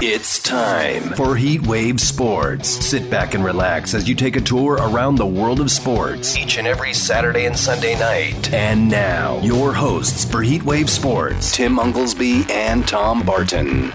It's time for Heat Wave Sports. Sit back and relax as you take a tour around the world of sports each and every Saturday and Sunday night. And now, your hosts for Heat Wave Sports, Tim Unglesby and Tom Barton.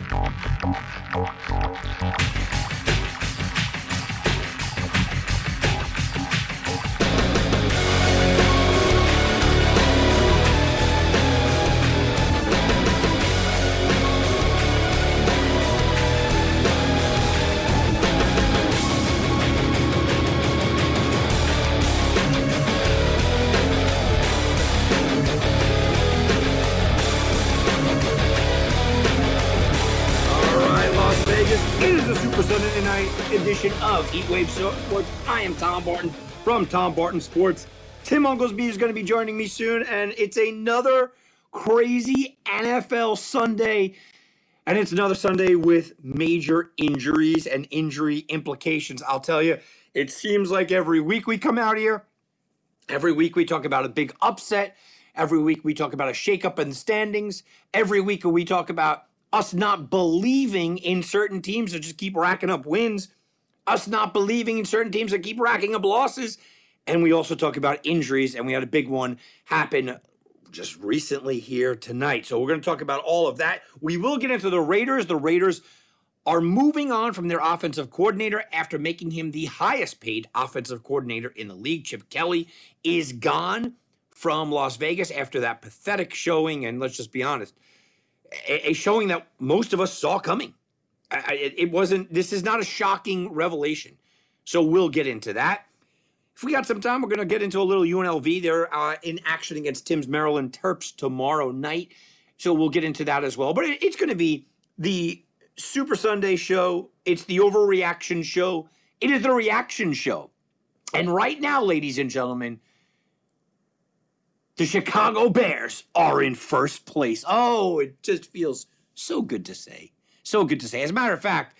Edition of Heat Wave Sports. I am Tom Barton from Tom Barton Sports. Tim Unglesby is going to be joining me soon, and it's another crazy NFL Sunday, and it's another Sunday with major injuries and injury implications. I'll tell you, it seems like every week we come out here, every week we talk about a big upset, every week we talk about a shakeup in the standings, every week we talk about us not believing in certain teams that just keep racking up wins, us not believing in certain teams that keep racking up losses. And we also talk about injuries, and we had a big one happen just recently here tonight. So we're going to talk about all of that. We will get into the Raiders. The Raiders are moving on from their offensive coordinator after making him the highest paid offensive coordinator in the league. Chip Kelly is gone from Las Vegas after that pathetic showing, and let's just be honest, a showing that most of us saw coming. This is not a shocking revelation. So we'll get into that. If we got some time, we're going to get into a little UNLV. They're in action against Tim's Maryland Terps tomorrow night. So we'll get into that as well. But it's going to be the Super Sunday show. It's the overreaction show. It is the reaction show. And right now, ladies and gentlemen, the Chicago Bears are in first place. Oh, it just feels so good to say. So good to say. As a matter of fact,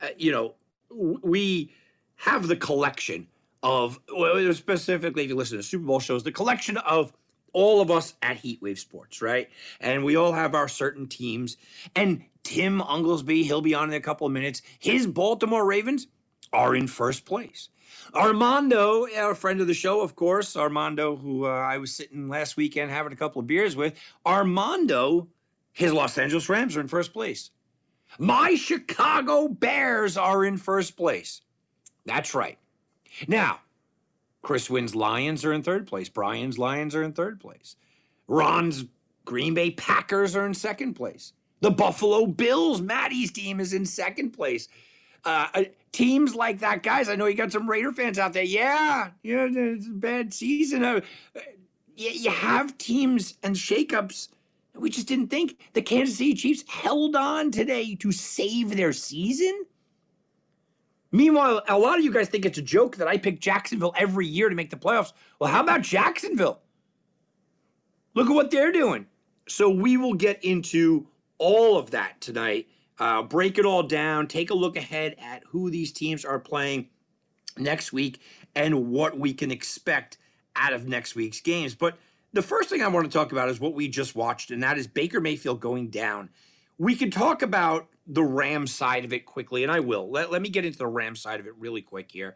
we have the collection of, specifically if you listen to Super Bowl shows, the collection of all of us at Heat Wave Sports, right? And we all have our certain teams. And Tim Unglesby, he'll be on in a couple of minutes. His Baltimore Ravens are in first place. Armando, a friend of the show, of course, Armando, who I was sitting last weekend having a couple of beers with, Armando, his Los Angeles Rams are in first place. My Chicago Bears are in first place. That's right. Now, Chris Wynn's Lions are in third place. Brian's Lions are in third place. Ron's Green Bay Packers are in second place. The Buffalo Bills, Maddie's team, is in second place. Teams like that, guys, I know you got some Raider fans out there. Yeah, it's a bad season. You have teams and shakeups. We just didn't think. The Kansas City Chiefs held on today to save their season. Meanwhile, a lot of you guys think it's a joke that I pick Jacksonville every year to make the playoffs. Well, how about Jacksonville? Look at what they're doing. So we will get into all of that tonight. Break it all down, take a look ahead at who these teams are playing next week and what we can expect out of next week's games. But the first thing I want to talk about is what we just watched, and that is Baker Mayfield going down. We can talk about the Rams side of it quickly, and I will. Let me get into the Rams side of it really quick here.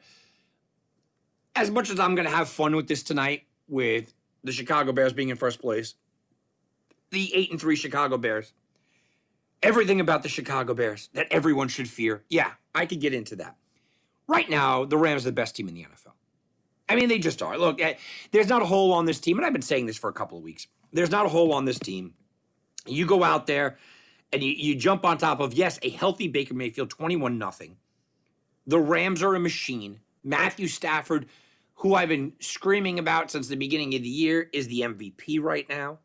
As much as I'm going to have fun with this tonight, with the Chicago Bears being in first place, the 8-3 Chicago Bears, everything about the Chicago Bears that everyone should fear. Yeah, I could get into that. Right now, the Rams are the best team in the NFL. I mean, they just are. Look, there's not a hole on this team, and I've been saying this for a couple of weeks. There's not a hole on this team. You go out there and you jump on top of, yes, a healthy Baker Mayfield, 21-0. The Rams are a machine. Matthew Stafford, who I've been screaming about since the beginning of the year, is the MVP right now.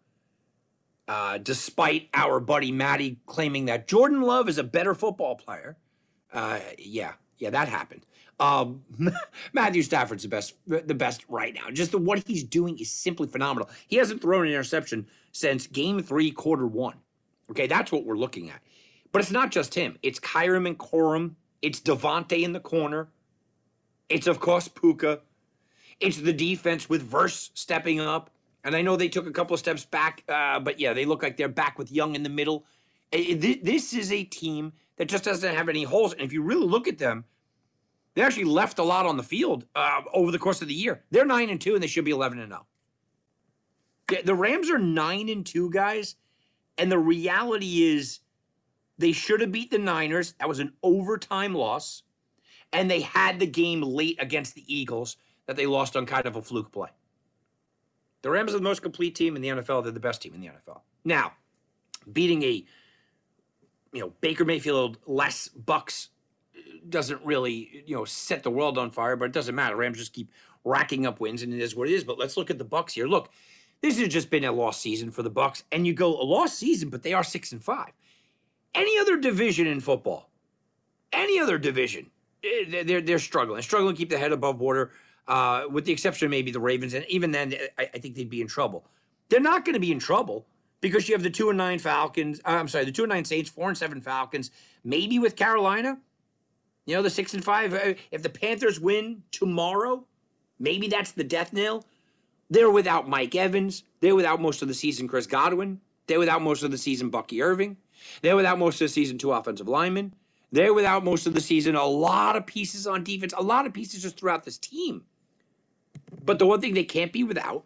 Despite our buddy Matty claiming that Jordan Love is a better football player. Yeah, that happened. Matthew Stafford's the best right now. Just what he's doing is simply phenomenal. He hasn't thrown an interception since game 3, quarter 1. Okay, that's what we're looking at. But it's not just him. It's Kyram and Corum. It's Devontae in the corner. It's, of course, Puka. It's the defense with Verse stepping up. And I know they took a couple of steps back, but yeah, they look like they're back with Young in the middle. This is a team that just doesn't have any holes. And if you really look at them, they actually left a lot on the field over the course of the year. They're 9-2, and they should be 11-0. The Rams are 9-2, guys, and the reality is they should have beat the Niners. That was an overtime loss, and they had the game late against the Eagles that they lost on kind of a fluke play. The Rams are the most complete team in the NFL. They're the best team in the NFL. Now, beating a Baker Mayfield less Bucks doesn't really set the world on fire, but it doesn't matter. Rams just keep racking up wins, and it is what it is. But let's look at the Bucks here. Look, this has just been a lost season for the Bucks, and you go a lost season, but they are 6-5. Any other division in football, any other division, they're struggling to keep their head above water, with the exception of maybe the Ravens, and even then, I think they'd be in trouble. They're not going to be in trouble because you have the 2-9 Falcons. The 2-9 Saints, 4-7 Falcons, maybe with Carolina. The 6-5. If the Panthers win tomorrow, maybe that's the death knell. They're without Mike Evans. They're without most of the season Chris Godwin. They're without most of the season Bucky Irving. They're without most of the season 2 offensive linemen. They're without most of the season a lot of pieces on defense, a lot of pieces just throughout this team. But the one thing they can't be without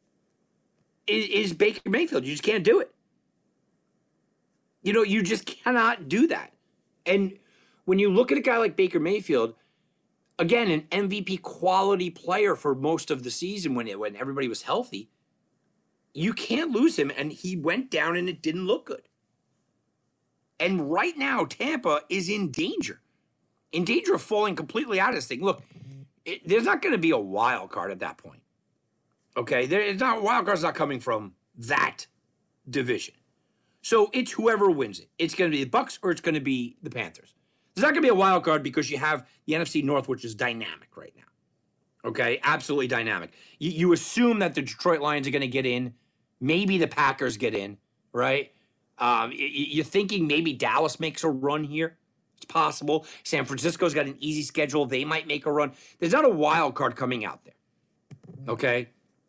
is Baker Mayfield. You just can't do it. You just cannot do that. And when you look at a guy like Baker Mayfield, again, an MVP quality player for most of the season when everybody was healthy, you can't lose him. And he went down and it didn't look good. And right now, Tampa is in danger of falling completely out of this thing. Look, there's not going to be a wild card at that point. Okay, wild card's not coming from that division. So it's whoever wins it. It's going to be the Bucks or it's going to be the Panthers. There's not going to be a wild card because you have the NFC North, which is dynamic right now. Okay, absolutely dynamic. You assume that the Detroit Lions are going to get in. Maybe the Packers get in, right? You're thinking maybe Dallas makes a run here. It's possible. San Francisco's got an easy schedule. They might make a run. There's not a wild card coming out there. Okay?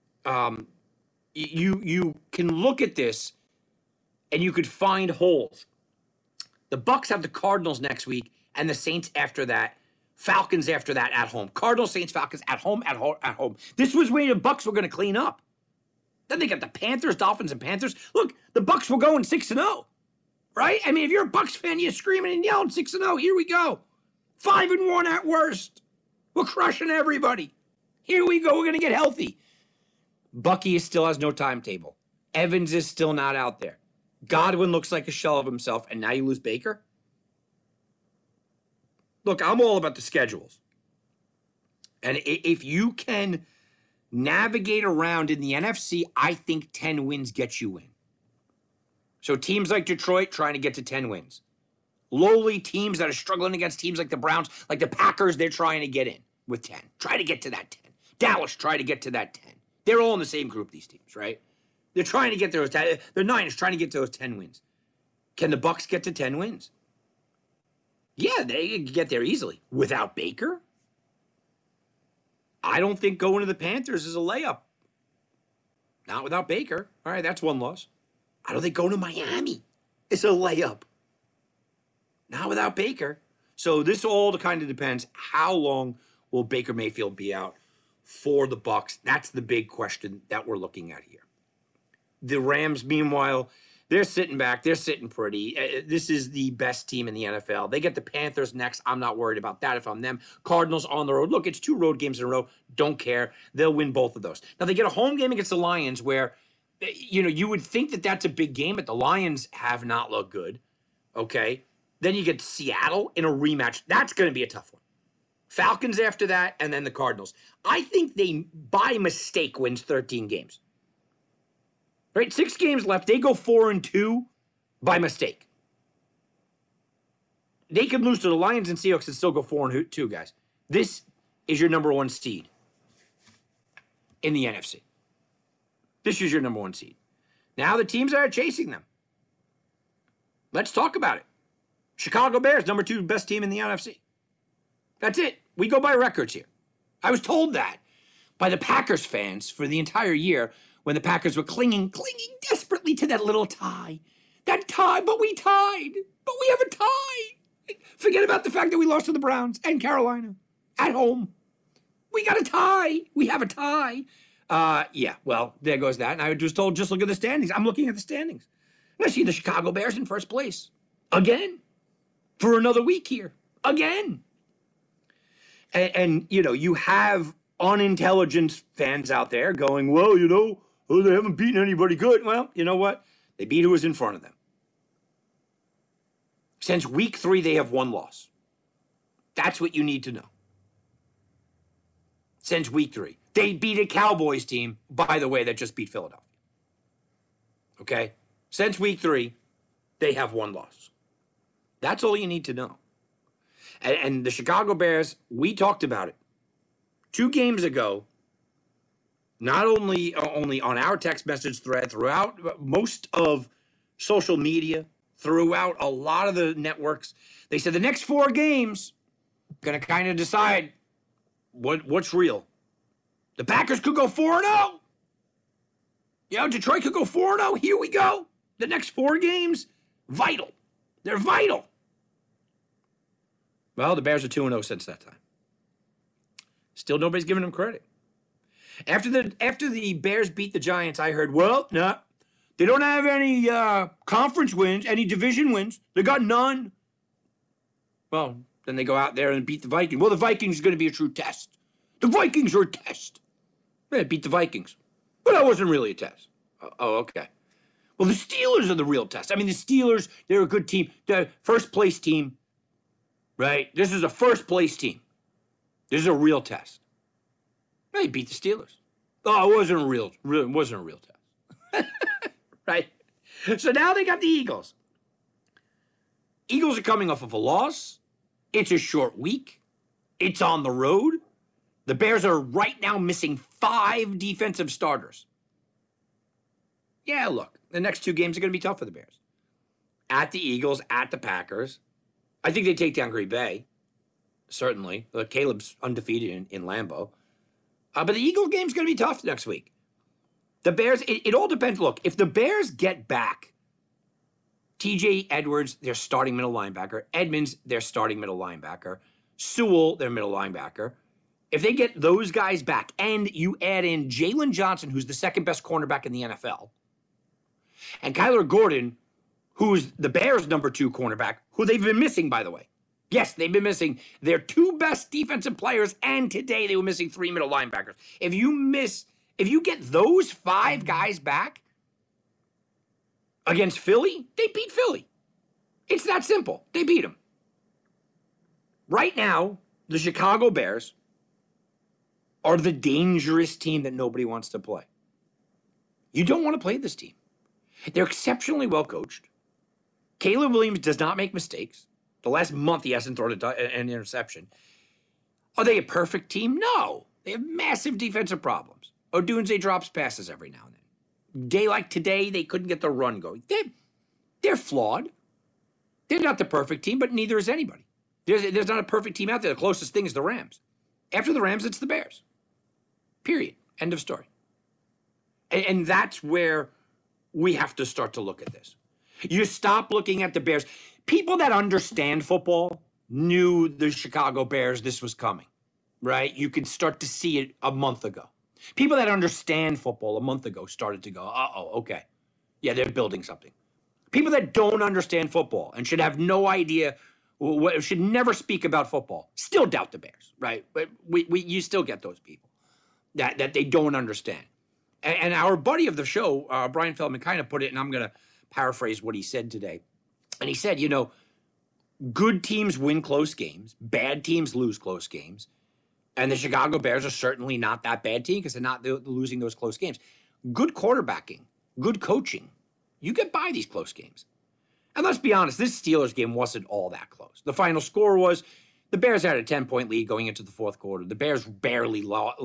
You can look at this and you could find holes. The Bucks have the Cardinals next week and the Saints after that. Falcons after that at home. Cardinals, Saints, Falcons at home. This was where the Bucks were going to clean up. Then they got the Panthers, Dolphins, and Panthers. Look, the Bucks were going 6-0, right? I mean, if you're a Bucks fan, you're screaming and yelling 6-0. Here we go. 5-1 at worst. We're crushing everybody. Here we go. We're going to get healthy. Bucky still has no timetable. Evans is still not out there. Godwin looks like a shell of himself, and now you lose Baker? Look, I'm all about the schedules. And if you can navigate around in the NFC, I think 10 wins get you in. So teams like Detroit trying to get to 10 wins. Lowly teams that are struggling against teams like the Browns, like the Packers, they're trying to get in with 10. Try to get to that 10. Dallas, try to get to that 10. They're all in the same group, these teams, right? They're trying to get those 10. The Niners trying to get to those 10 wins. Can the Bucks get to 10 wins? Yeah, they can get there easily. Without Baker? I don't think going to the Panthers is a layup. Not without Baker. All right, that's one loss. I don't think going to Miami is a layup. Not without Baker. So this all kind of depends. How long will Baker Mayfield be out for the Bucks? That's the big question that we're looking at here. The Rams, meanwhile, they're sitting back. They're sitting pretty. This is the best team in the NFL. They get the Panthers next. I'm not worried about that if I'm them. Cardinals on the road. Look, it's 2 road games in a row. Don't care. They'll win both of those. Now, they get a home game against the Lions where, you would think that that's a big game, but the Lions have not looked good. Okay? Then you get Seattle in a rematch. That's going to be a tough one. Falcons after that, and then the Cardinals. I think they, by mistake, wins 13 games. Right, 6 games left. They go 4-2 by mistake. They could lose to the Lions and Seahawks and still go 4-2, guys. This is your number 1 seed in the NFC. This is your number 1 seed. Now the teams that are chasing them. Let's talk about it. Chicago Bears, number 2 best team in the NFC. That's it. We go by records here. I was told that by the Packers fans for the entire year when the Packers were clinging desperately to that little tie That tie, but we tied. But we have a tie. Forget about the fact that we lost to the Browns and Carolina at home. We got a tie. We have a tie. Yeah, well, there goes that. And I was told, just look at the standings. I'm looking at the standings. And I see the Chicago Bears in first place. Again. For another week here. Again. And you have unintelligent fans out there going, well, they haven't beaten anybody good. Well, you know what? They beat who was in front of them. Since week 3, they have 1 loss. That's what you need to know. Since week 3. They beat a Cowboys team, by the way, that just beat Philadelphia. Okay? Since week 3, they have 1 loss. That's all you need to know. And the Chicago Bears, we talked about it 2 games ago, not only on our text message thread, throughout most of social media, throughout a lot of the networks. They said the next 4 games going to kind of decide what's real. The Packers could go 4-0. Detroit could go 4-0. Here we go. The next 4 games, vital. They're vital. Well, the Bears are 2-0 since that time. Still nobody's giving them credit. After the Bears beat the Giants, I heard, they don't have any conference wins, any division wins. They got none. Well, then they go out there and beat the Vikings. Well, the Vikings are going to be a true test. The Vikings are a test. They beat the Vikings. But that wasn't really a test. Oh, okay. Well, the Steelers are the real test. I mean, the Steelers, they're a good team. They're first place team, right? This is a first place team. This is a real test. They beat the Steelers. Oh, it wasn't a real test. Right? So now they got the Eagles. Eagles are coming off of a loss. It's a short week. It's on the road. The Bears are right now missing 5 defensive starters. Yeah, look, the next 2 games are going to be tough for the Bears. At the Eagles, at the Packers. I think they take down Green Bay. Certainly. Caleb's undefeated in Lambeau. But the Eagles game's going to be tough next week. The Bears, it all depends. Look, if the Bears get back TJ Edwards, their starting middle linebacker, Edmonds, their starting middle linebacker, Sewell, their middle linebacker, if they get those guys back and you add in Jalen Johnson, who's the second best cornerback in the NFL, and Kyler Gordon, who's the Bears' number 2 cornerback, who they've been missing, by the way. Yes, they've been missing their 2 best defensive players, and today they were missing 3 middle linebackers. If you get those 5 guys back against Philly, they beat Philly. It's that simple. They beat them. Right now, the Chicago Bears are the dangerous team that nobody wants to play. You don't want to play this team. They're exceptionally well coached. Caleb Williams does not make mistakes. The last month, he hasn't thrown an interception. Are they a perfect team? No. They have massive defensive problems. Odunze drops passes every now and then. Day like today, they couldn't get the run going. They're flawed. They're not the perfect team, but neither is anybody. There's not a perfect team out there. The closest thing is the Rams. After the Rams, it's the Bears. Period. End of story. And that's where we have to start to look at this. You stop looking at the Bears. People that understand football knew the Chicago Bears, this was coming, right? You could start to see it a month ago. People that understand football a month ago started to go, okay. Yeah, they're building something. People that don't understand football and should have no idea, should never speak about football, still doubt the Bears, right? But you still get those people that they don't understand. And our buddy of the show, Brian Feldman, kind of put it, and I'm going to paraphrase what he said today. And he said, good teams win close games. Bad teams lose close games. And the Chicago Bears are certainly not that bad team because they're not losing those close games. Good quarterbacking, good coaching. You get by these close games. And let's be honest, this Steelers game wasn't all that close. The final score was the Bears had a 10-point lead going into the fourth quarter. The Bears barely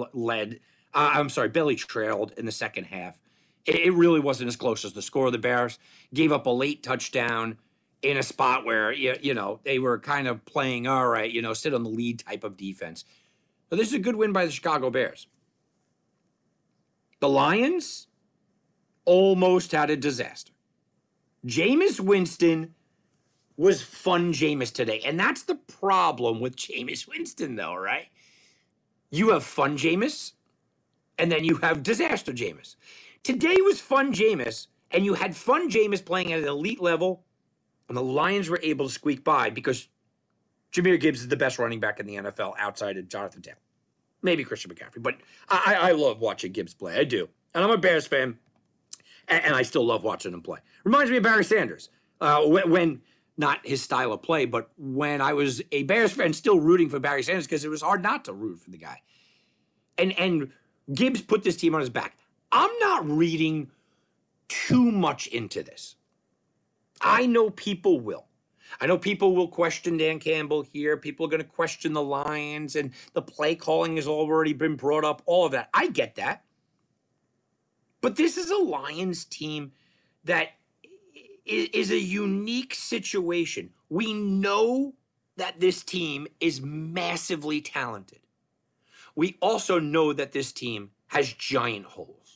barely trailed in the second half. It really wasn't as close as the score. The Bears gave up a late touchdown in a spot where, they were kind of playing, all right, sit on the lead type of defense. So this is a good win by the Chicago Bears. The Lions almost had a disaster. Jameis Winston was fun Jameis today. And that's the problem with Jameis Winston, though, right? You have fun Jameis, and then you have disaster Jameis. Today was fun Jameis, and you had fun Jameis playing at an elite level, and the Lions were able to squeak by because Jahmyr Gibbs is the best running back in the NFL outside of Jonathan Taylor. Maybe Christian McCaffrey, but I love watching Gibbs play. I do. And I'm a Bears fan, and I still love watching him play. Reminds me of Barry Sanders. When not his style of play, but when I was a Bears fan still rooting for Barry Sanders because it was hard not to root for the guy. And Gibbs put this team on his back. I'm not reading too much into this. I know people will. I know people will question Dan Campbell here. People are going to question the Lions, and the play calling has already been brought up, all of that. I get that. But this is a Lions team that is a unique situation. We know that this team is massively talented. We also know that this team has giant holes.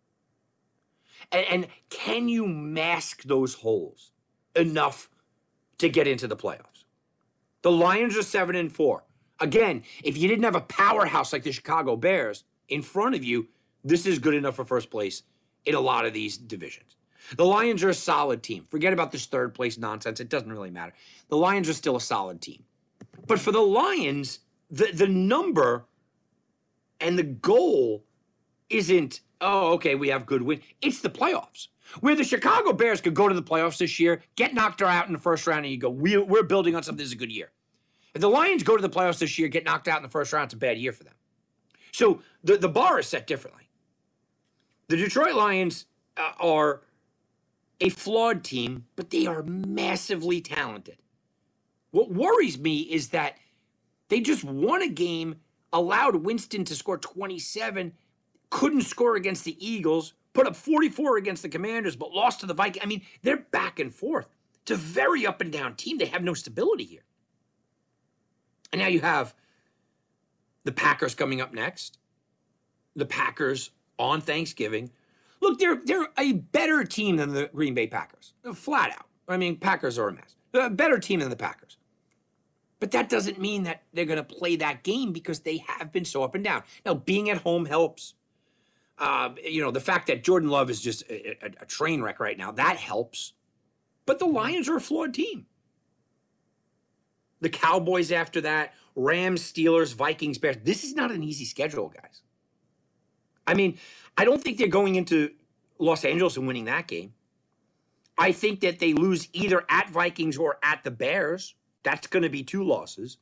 And can you mask those holes enough to get into the playoffs? The Lions are 7-4. Again, if you didn't have a powerhouse like the Chicago Bears in front of you, this is good enough for first place in a lot of these divisions. The Lions are a solid team. Forget about this third place nonsense. It doesn't really matter. The Lions are still a solid team. But for the Lions, the number and the goal isn't, oh, okay, we have good win. It's the playoffs. Where the Chicago Bears could go to the playoffs this year, get knocked out in the first round, and you go, we're building on something. This is a good year. If the Lions go to the playoffs this year, get knocked out in the first round, it's a bad year for them. So the bar is set differently. The Detroit Lions are a flawed team, but they are massively talented. What worries me is that they just won a game, allowed Winston to score 27, couldn't score against the Eagles, put up 44 against the Commanders, but lost to the Vikings. I mean, they're back and forth. It's a very up and down team. They have no stability here. And now you have the Packers coming up next. The Packers on Thanksgiving. Look, they're a better team than the Green Bay Packers. Flat out. I mean, Packers are a mess. They're a better team than the Packers. But that doesn't mean that they're going to play that game because they have been so up and down. Now, being at home helps. The fact that Jordan Love is just a train wreck right now, that helps. But the Lions are a flawed team. The Cowboys after that, Rams, Steelers, Vikings, Bears. This is not an easy schedule, guys. I mean, I don't think they're going into Los Angeles and winning that game. I think that they lose either at Vikings or at the Bears. That's going to be 2 losses.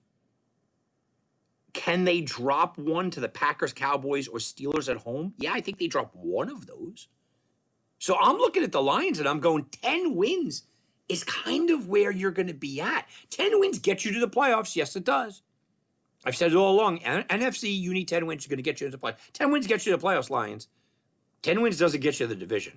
Can they drop one to the Packers, Cowboys, or Steelers at home? Yeah, I think they drop one of those. So I'm looking at the Lions and I'm going 10 wins is kind of where you're going to be at. 10 wins get you to the playoffs. Yes, it does. I've said it all along. NFC, you need 10 wins. You're going to get you to the playoffs. 10 wins get you to the playoffs, Lions. 10 wins doesn't get you to the division.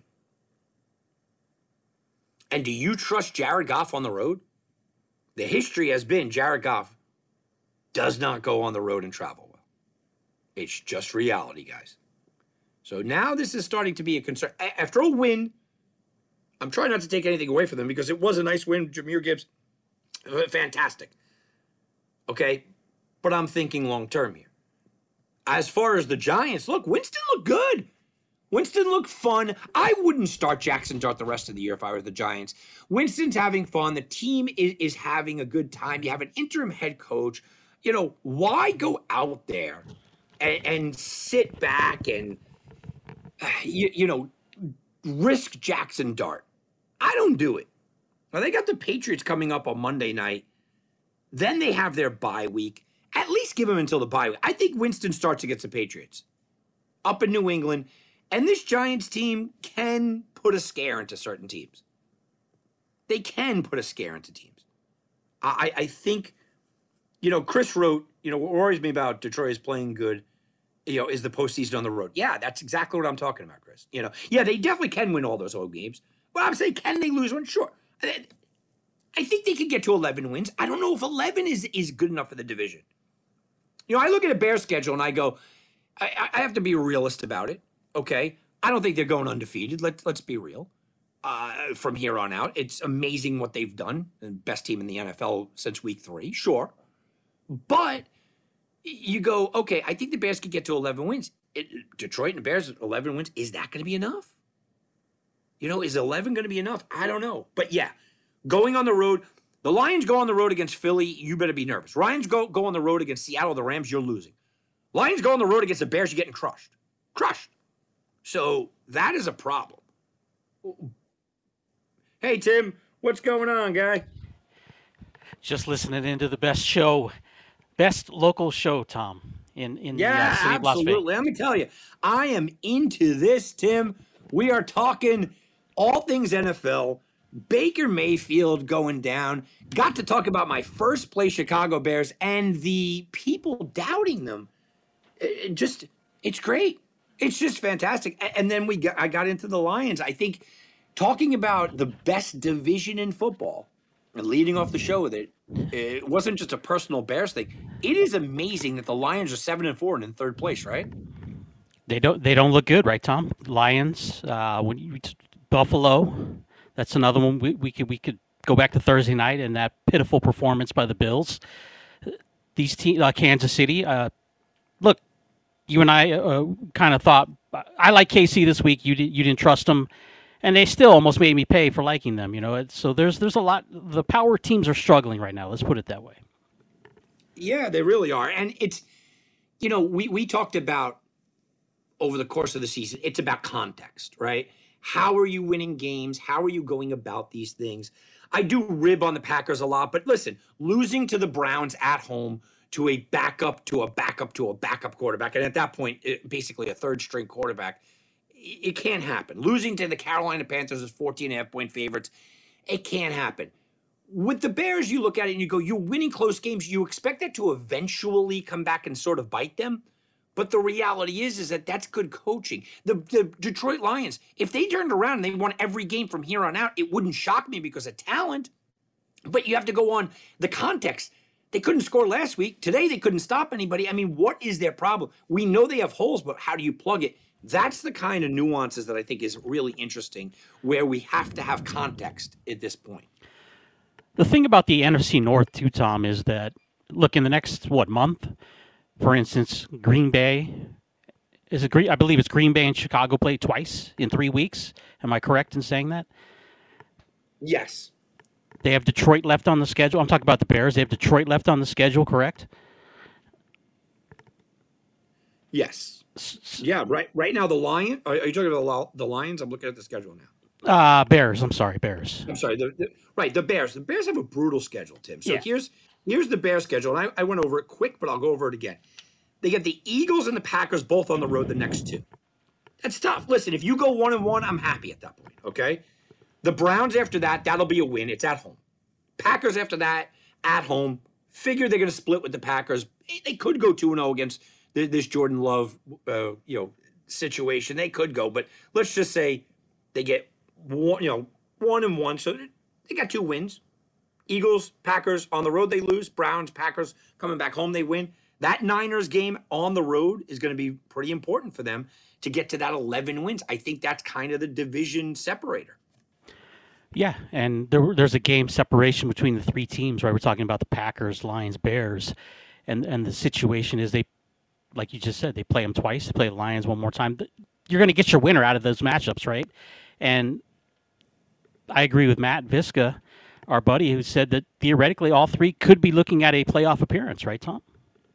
And do you trust Jared Goff on the road? The history has been Jared Goff does not go on the road and travel well. It's just reality, guys. So now this is starting to be a concern. After a win, I'm trying not to take anything away from them because it was a nice win. Jahmyr Gibbs, fantastic. Okay? But I'm thinking long-term here. As far as the Giants, look, Winston looked good. Winston looked fun. I wouldn't start Jackson Dart the rest of the year if I were the Giants. Winston's having fun. The team is having a good time. You have an interim head coach. Why go out there and sit back and, risk Jackson Dart? I don't do it. Now, they got the Patriots coming up on Monday night. Then they have their bye week. At least give them until the bye week. I think Winston starts against the Patriots up in New England. And this Giants team can put a scare into certain teams. They can put a scare into teams. I think, Chris wrote, what worries me about Detroit is playing good, is the postseason on the road. Yeah, that's exactly what I'm talking about, Chris. Yeah, they definitely can win all those home games. But I'm saying, can they lose one? Sure. I think they could get to 11 wins. I don't know if 11 is good enough for the division. I look at a Bears schedule and I go, I have to be a realist about it. Okay, I don't think they're going undefeated. Let's be real. from here on out. It's amazing what they've done. The best team in the NFL since week 3, sure. But you go, okay, I think the Bears could get to 11 wins. Detroit and the Bears, 11 wins. Is that going to be enough? Is 11 going to be enough? I don't know. But yeah, going on the road, the Lions go on the road against Philly, you better be nervous. Lions go on the road against Seattle, the Rams, you're losing. Lions go on the road against the Bears, you're getting crushed. Crushed. So that is a problem. Hey, Tim, what's going on, guy? Just listening into the best local show, Tom, in the city of Las Vegas. Absolutely. Let me tell you, I am into this, Tim. We are talking all things NFL. Baker Mayfield going down. Got to talk about my first play Chicago Bears and the people doubting them. It's great. It's just fantastic. And then I got into the Lions. I think talking about the best division in football and leading off the show with it, it wasn't just a personal Bears thing. It is amazing that the Lions are 7-4 and in third place, right? They don't look good, right, Tom? Lions, Buffalo. That's another one. We could go back to Thursday night and that pitiful performance by the Bills. These teams, Kansas City. Look, you and I kind of thought I like KC this week. You didn't trust them, and they still almost made me pay for liking them. So there's a lot. The power teams are struggling right now. Let's put it that way. Yeah, they really are, and it's we talked about over the course of the season. It's about context, right? How are you winning games? How are you going about these things? I do rib on the Packers a lot, but listen, losing to the Browns at home to a backup to a backup to a backup quarterback, and at that point, basically a third-string quarterback, it can't happen. Losing to the Carolina Panthers as 14.5-point favorites, it can't happen. With the Bears, you look at it and you go, you're winning close games. You expect that to eventually come back and sort of bite them. But the reality is that that's good coaching. The Detroit Lions, if they turned around and they won every game from here on out, it wouldn't shock me because of talent. But you have to go on the context. They couldn't score last week. Today, they couldn't stop anybody. I mean, what is their problem? We know they have holes, but how do you plug it? That's the kind of nuances that I think is really interesting, where we have to have context at this point. The thing about the NFC North, too, Tom, is that, look, in the next, month, for instance, Green Bay, I believe it's Green Bay and Chicago play twice in 3 weeks. Am I correct in saying that? Yes. They have Detroit left on the schedule. I'm talking about the Bears. They have Detroit left on the schedule, correct? Yes. Yeah, right now the Lions. Are you talking about the Lions? I'm looking at the schedule now. Bears. I'm sorry, Bears. I'm sorry. The Bears. The Bears have a brutal schedule, Tim. So here's the Bears schedule. And I went over it quick, but I'll go over it again. They get the Eagles and the Packers both on the road the next two. That's tough. Listen, if you go 1-1, I'm happy at that point, okay? The Browns after that, that'll be a win. It's at home. Packers after that, at home. Figure they're going to split with the Packers. They could go 2-0 against this Jordan Love situation. They could go, but let's just say they get 1-1. So they got 2 wins. Eagles, Packers on the road, they lose. Browns, Packers coming back home, they win. That Niners game on the road is going to be pretty important for them to get to that 11 wins. I think that's kind of the division separator. Yeah, and there's a game separation between the 3 teams, right? We're talking about the Packers, Lions, Bears, and the situation is they, like you just said, they play them twice. They play the Lions one more time. You're going to get your winner out of those matchups, right? And I agree with Matt Viska, our buddy, who said that theoretically all 3 could be looking at a playoff appearance, right, Tom?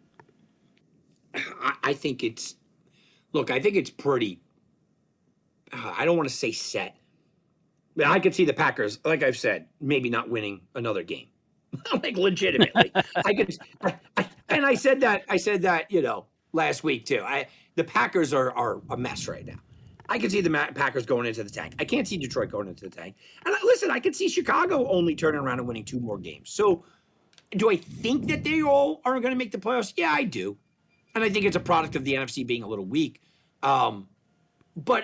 I think it's pretty, I don't want to say set. But I could see the Packers, like I've said, maybe not winning another game. Like legitimately. I said that, last week too. The Packers are a mess right now. I can see the Packers going into the tank. I can't see Detroit going into the tank. And listen, I could see Chicago only turning around and winning 2 more games. So do I think that they all are going to make the playoffs? Yeah, I do. And I think it's a product of the NFC being a little weak. But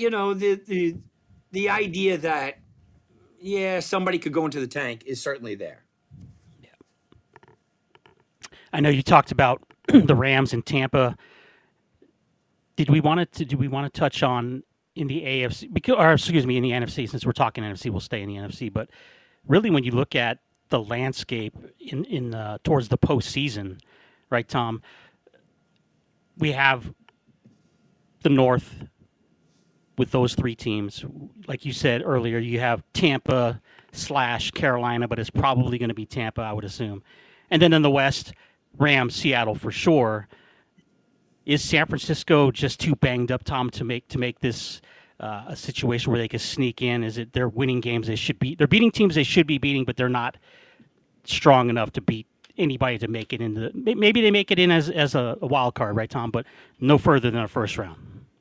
the idea that, somebody could go into the tank is certainly there. Yeah. I know you talked about the Rams in Tampa. Did we want to touch on in the AFC, because, or excuse me, in the NFC. Since we're talking NFC, we'll stay in the NFC. But really, when you look at the landscape in towards the postseason, right, Tom? We have the North with those three teams. Like you said earlier, you have Tampa / Carolina, but it's probably going to be Tampa, I would assume. And then in the West, Rams, Seattle for sure. Is San Francisco just too banged up, Tom, to make this a situation where they could sneak in? Is it they're winning games they should beat? They're beating teams they should be beating, but they're not strong enough to beat anybody to make it into. Maybe they make it in as a wild card, right, Tom? But no further than a first round.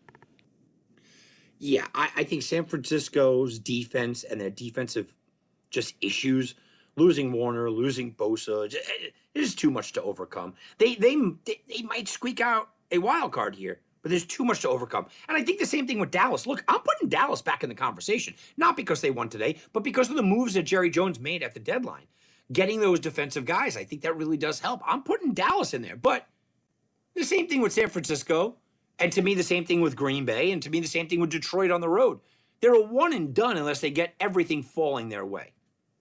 Yeah, I think San Francisco's defense and their defensive just issues, losing Warner, losing Bosa, it is too much to overcome. They might squeak out a wild card here, but there's too much to overcome. And I think the same thing with Dallas. Look, I'm putting Dallas back in the conversation, not because they won today, but because of the moves that Jerry Jones made at the deadline. Getting those defensive guys, I think that really does help. I'm putting Dallas in there, but the same thing with San Francisco, and to me, the same thing with Green Bay, and to me, the same thing with Detroit on the road. They're a one and done unless they get everything falling their way.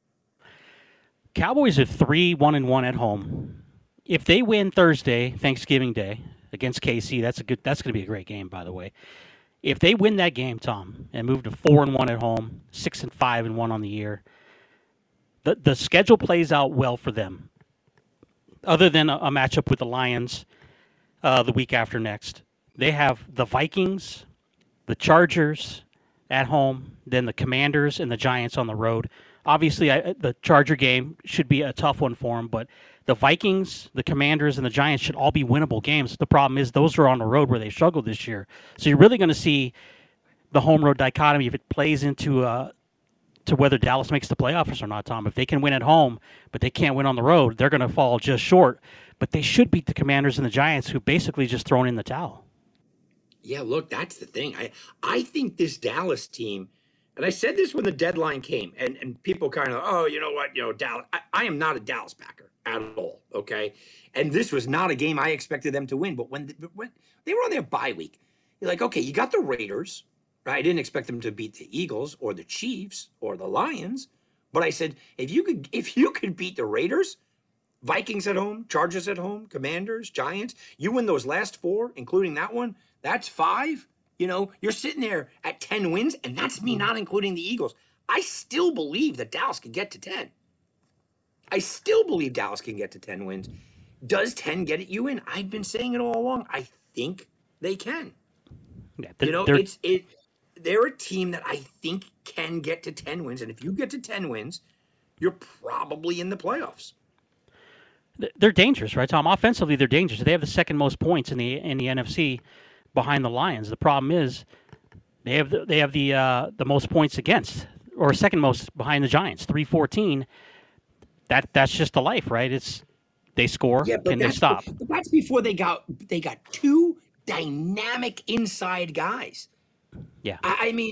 Cowboys are 3-1-1 at home. If they win Thursday, Thanksgiving Day, against KC, that's going to be a great game, by the way. If they win that game, Tom, and move to 4-1 at home, 6-5-1 on the year, the schedule plays out well for them. Other than a matchup with the Lions the week after next, they have the Vikings, the Chargers at home, then the Commanders and the Giants on the road. Obviously, the Charger game should be a tough one for them, but the Vikings, the Commanders, and the Giants should all be winnable games. The problem is those are on the road where they struggled this year. So you're really going to see the home-road dichotomy if it plays into to whether Dallas makes the playoffs or not, Tom. If they can win at home, but they can't win on the road, they're going to fall just short. But they should beat the Commanders and the Giants, who basically just thrown in the towel. Yeah, look, that's the thing. I think this Dallas team, and I said this when the deadline came, and people kind of, oh, you know what, Dallas. I am not a Dallas backer at all, okay? And this was not a game I expected them to win. But when they were on their bye week, you're like, okay, you got the Raiders, right? I didn't expect them to beat the Eagles or the Chiefs or the Lions. But I said, if you could beat the Raiders, Vikings at home, Chargers at home, Commanders, Giants, you win those last four, including that one, that's 5. You're sitting there at 10 wins, and that's me not including the Eagles. I still believe that Dallas can get to 10. I still believe Dallas can get to 10 wins. Does 10 get you in? I've been saying it all along. I think they can. Yeah, they're a team that I think can get to 10 wins, and if you get to 10 wins, you're probably in the playoffs. They're dangerous, right, Tom? Offensively, they're dangerous. They have the second most points in the NFC behind the Lions. The problem is they have the most points against, or second most behind the Giants, 314. That's just the life, right? It's they score, and they stop. But that's before they got two dynamic inside guys. Yeah, I mean,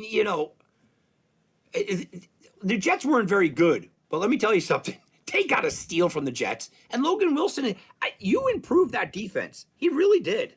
the Jets weren't very good, but let me tell you something. They got a steal from the Jets, and Logan Wilson. You improved that defense. He really did.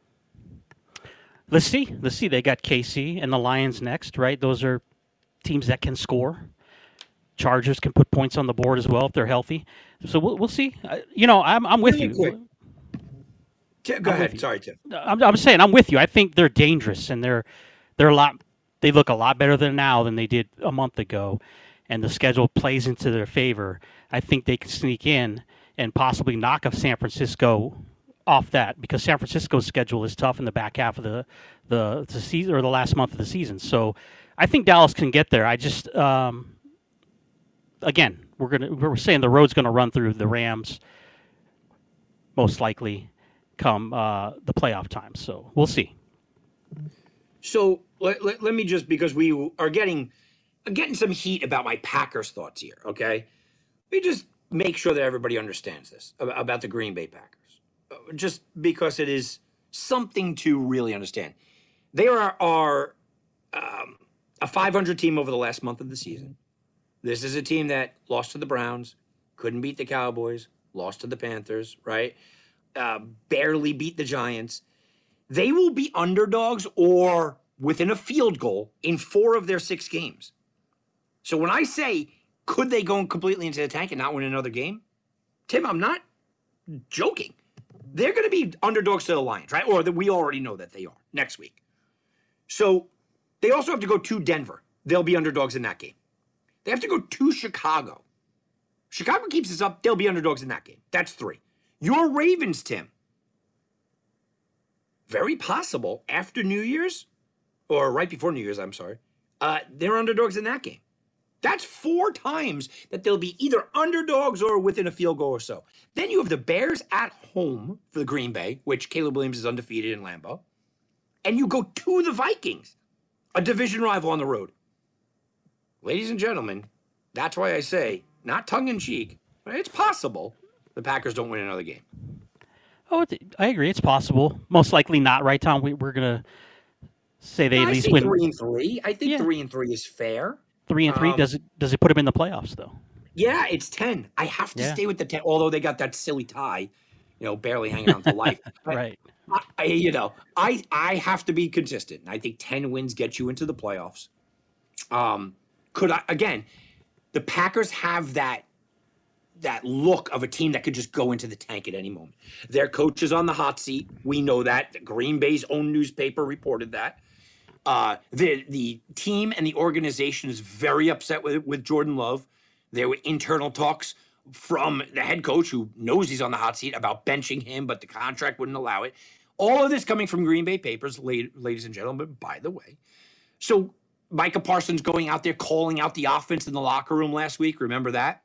Let's see. They got KC and the Lions next, right? Those are teams that can score. Chargers can put points on the board as well if they're healthy. So we'll see. I'm with you. Go ahead. Sorry, Tim. I'm saying I'm with you. I think they're dangerous, and they're a lot. They look a lot better now than they did a month ago, and the schedule plays into their favor. I think they can sneak in and possibly knock off San Francisco off that, because San Francisco's schedule is tough in the back half of the season, or the last month of the season. So I think Dallas can get there. I just again, we're saying the road's going to run through the Rams most likely come the playoff time. So we'll see. So let me just, because we are getting some heat about my Packers thoughts here, okay? Let me just make sure that everybody understands this about the Green Bay Packers, just because it is something to really understand. They are a 500 team over the last month of the season. This is a team that lost to the Browns, couldn't beat the Cowboys, lost to the Panthers, right? Barely beat the Giants. They will be underdogs or within a field goal in 4 of their 6 games. So when I say, could they go completely into the tank and not win another game? Tim, I'm not joking. They're going to be underdogs to the Lions, right? Or we already know that they are next week. So they also have to go to Denver. They'll be underdogs in that game. They have to go to Chicago. Chicago keeps this up, they'll be underdogs in that game. That's 3. Your Ravens, Tim. Very possible after New Year's, or right before New Year's, I'm sorry. They're underdogs in that game. That's 4 times that they'll be either underdogs or within a field goal or so. Then you have the Bears at home for the Green Bay, which Caleb Williams is undefeated in Lambeau. And you go to the Vikings, a division rival on the road. Ladies and gentlemen, that's why I say, not tongue-in-cheek, but it's possible the Packers don't win another game. Oh, I agree. It's possible. Most likely not, right, Tom? We're going to say they at least win. 3-3. I think 3-3 is fair. 3-3. Does it put them in the playoffs, though? Yeah, it's 10. I have to stay with the 10, although they got that silly tie, barely hanging on to life. Right. I have to be consistent. I think 10 wins get you into the playoffs. The Packers have that look of a team that could just go into the tank at any moment. Their coach is on the hot seat. We know that. The Green Bay's own newspaper reported that. The team and the organization is very upset with Jordan Love. There were internal talks from the head coach, who knows he's on the hot seat, about benching him, but the contract wouldn't allow it. All of this coming from Green Bay papers, ladies and gentlemen, by the way. So Micah Parsons going out there calling out the offense in the locker room last week. Remember that?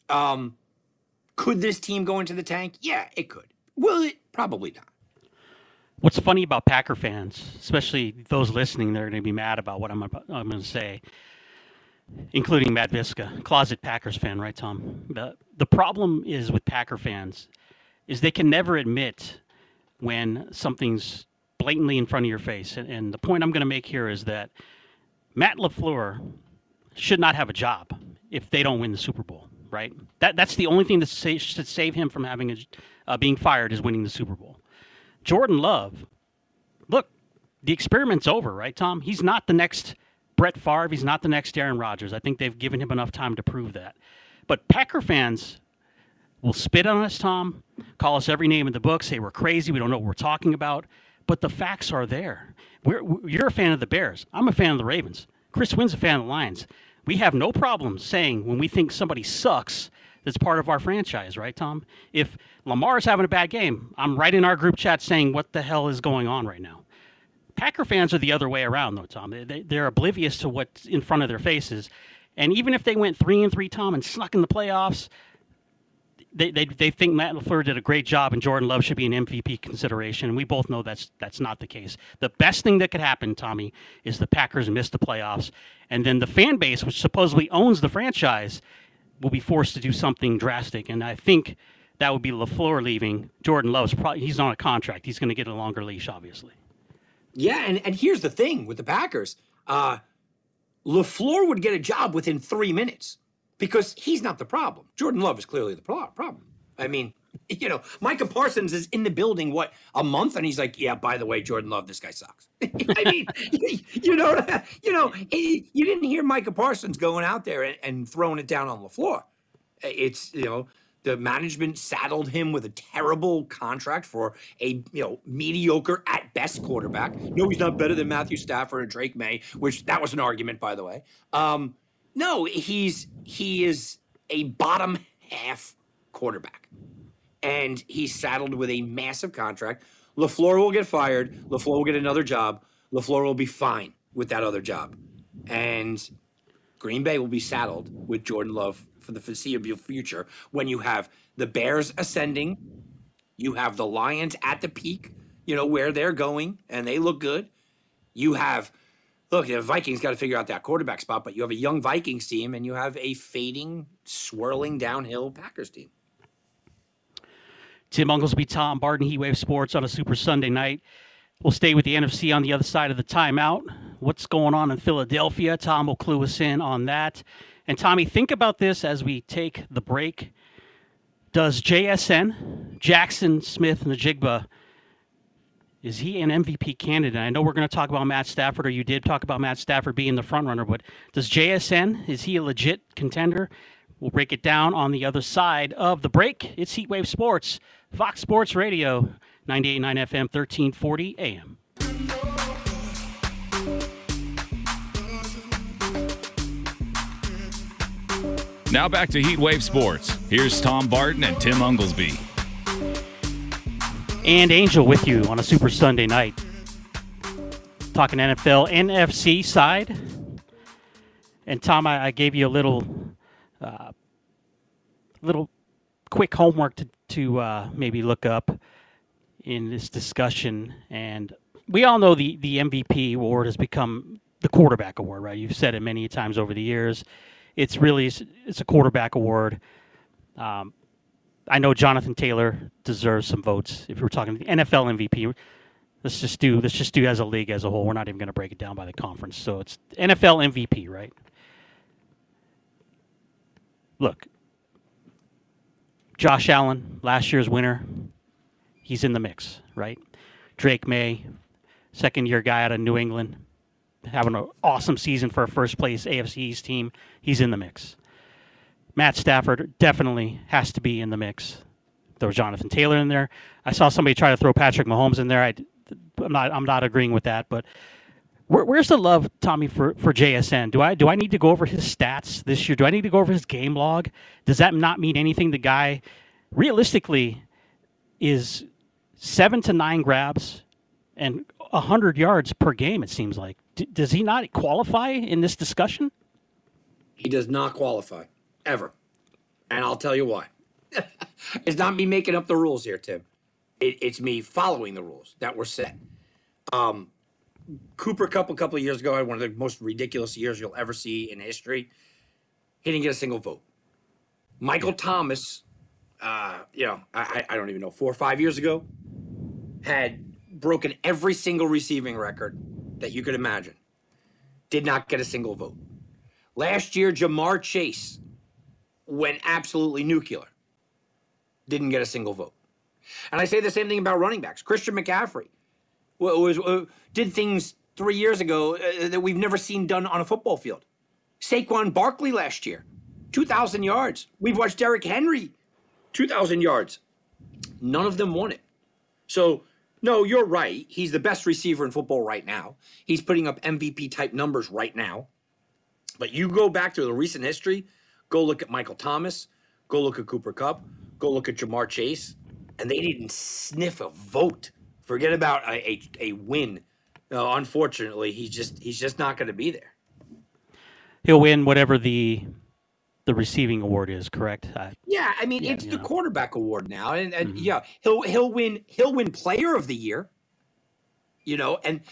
Could this team go into the tank? Yeah, it could. Will it? Probably not. What's funny about Packer fans, especially those listening, they're going to be mad about what I'm going to say, including Matt Viska, closet Packers fan, right, Tom? The problem is with Packer fans is they can never admit when something's blatantly in front of your face. And the point I'm going to make here is that Matt LaFleur should not have a job if they don't win the Super Bowl, right? That's the only thing that should save him from having being fired, is winning the Super Bowl. Jordan Love, look, the experiment's over, right, Tom? He's not the next Brett Favre. He's not the next Aaron Rodgers. I think they've given him enough time to prove that. But Packer fans will spit on us, Tom, call us every name in the book, say we're crazy, we don't know what we're talking about. But the facts are there. You're a fan of the Bears. I'm a fan of the Ravens. Chris Wynn's a fan of the Lions. We have no problem saying when we think somebody sucks, that's part of our franchise, right, Tom? If Lamar's having a bad game, I'm right in our group chat saying, what the hell is going on right now? Packer fans are the other way around, though, Tom. They're oblivious to what's in front of their faces. And even if they went 3-3, Tom, and snuck in the playoffs, they think Matt LaFleur did a great job and Jordan Love should be an MVP consideration. And we both know that's not the case. The best thing that could happen, Tommy, is the Packers miss the playoffs. And then the fan base, which supposedly owns the franchise, will be forced to do something drastic. And I think that would be LaFleur leaving. Jordan Love's he's on a contract. He's going to get a longer leash, obviously. Yeah, and here's the thing with the Packers. LaFleur would get a job within 3 minutes because he's not the problem. Jordan Love is clearly the problem. I mean, Micah Parsons is in the building, a month? And he's like, yeah, by the way, Jordan Love, this guy sucks. I mean, you didn't hear Micah Parsons going out there and throwing it down on LaFleur. It's, the management saddled him with a terrible contract for a, mediocre at best quarterback. No, he's not better than Matthew Stafford or Drake May, which that was an argument, by the way. No, he is a bottom half quarterback. And he's saddled with a massive contract. LaFleur will get fired. LaFleur will get another job. LaFleur will be fine with that other job. And Green Bay will be saddled with Jordan Love for the foreseeable future when you have the Bears ascending, you have the Lions at the peak, where they're going, and they look good. You have, the Vikings got to figure out that quarterback spot, but you have a young Vikings team, and you have a fading, swirling downhill Packers team. Tim Unglesby, Tom Barton, Heatwave Sports on a Super Sunday night. We'll stay with the NFC on the other side of the timeout. What's going on in Philadelphia? Tom will clue us in on that. And Tommy, think about this as we take the break. Does JSN, Jackson Smith Njigba, Is he an MVP candidate? I know we're going to talk about Matt Stafford, or you did talk about Matt Stafford being the front runner, but does JSN, is he a legit contender? We'll break it down on the other side of the break. It's Heatwave Sports, Fox Sports Radio, 98.9 FM, 1340 AM. Now back to Heatwave Sports. Here's Tom Barton and Tim Unglesby. And Angel with you on a Super Sunday night. Talking NFL, NFC side. And Tom, I gave you a little quick homework to maybe look up in this discussion. And we all know the MVP award has become the quarterback award, right? You've said it many times over the years. It's a quarterback award. I know Jonathan Taylor deserves some votes. If we're talking NFL MVP, let's just do as a league as a whole. We're not even going to break it down by the conference. So it's NFL MVP, right? Look, Josh Allen, last year's winner, he's in the mix, right? Drake May, second-year guy out of New England, having an awesome season for a first-place AFC East team. He's in the mix. Matt Stafford definitely has to be in the mix. There was Jonathan Taylor in there. I saw somebody try to throw Patrick Mahomes in there. I'm not agreeing with that. But where's the love, Tommy, for JSN? Do I need to go over his stats this year? Do I need to go over his game log? Does that not mean anything? The guy, realistically, is 7 to 9 grabs and 100 yards per game, it seems like. Does he not qualify in this discussion? He does not qualify, ever. And I'll tell you why. It's not me making up the rules here, Tim. It's me following the rules that were set. Cooper Kupp a couple of years ago had one of the most ridiculous years you'll ever see in history. He didn't get a single vote. Michael Thomas, I don't even know, 4 or 5 years ago, had broken every single receiving record that you could imagine. Did not get a single vote. Last year, Jamar Chase went absolutely nuclear. Didn't get a single vote. And I say the same thing about running backs. Christian McCaffrey did things 3 years ago that we've never seen done on a football field. Saquon Barkley last year, 2,000 yards. We've watched Derrick Henry, 2,000 yards. None of them won it. So, no, you're right. He's the best receiver in football right now. He's putting up MVP-type numbers right now. But you go back to the recent history, go look at Michael Thomas, go look at Cooper Kupp, go look at Jamar Chase, and they didn't sniff a vote. Forget about a win. No, unfortunately, he's just not going to be there. He'll win whatever the receiving award is, correct? Yeah, I mean it's the quarterback award now, and yeah, he'll win Player of the Year. And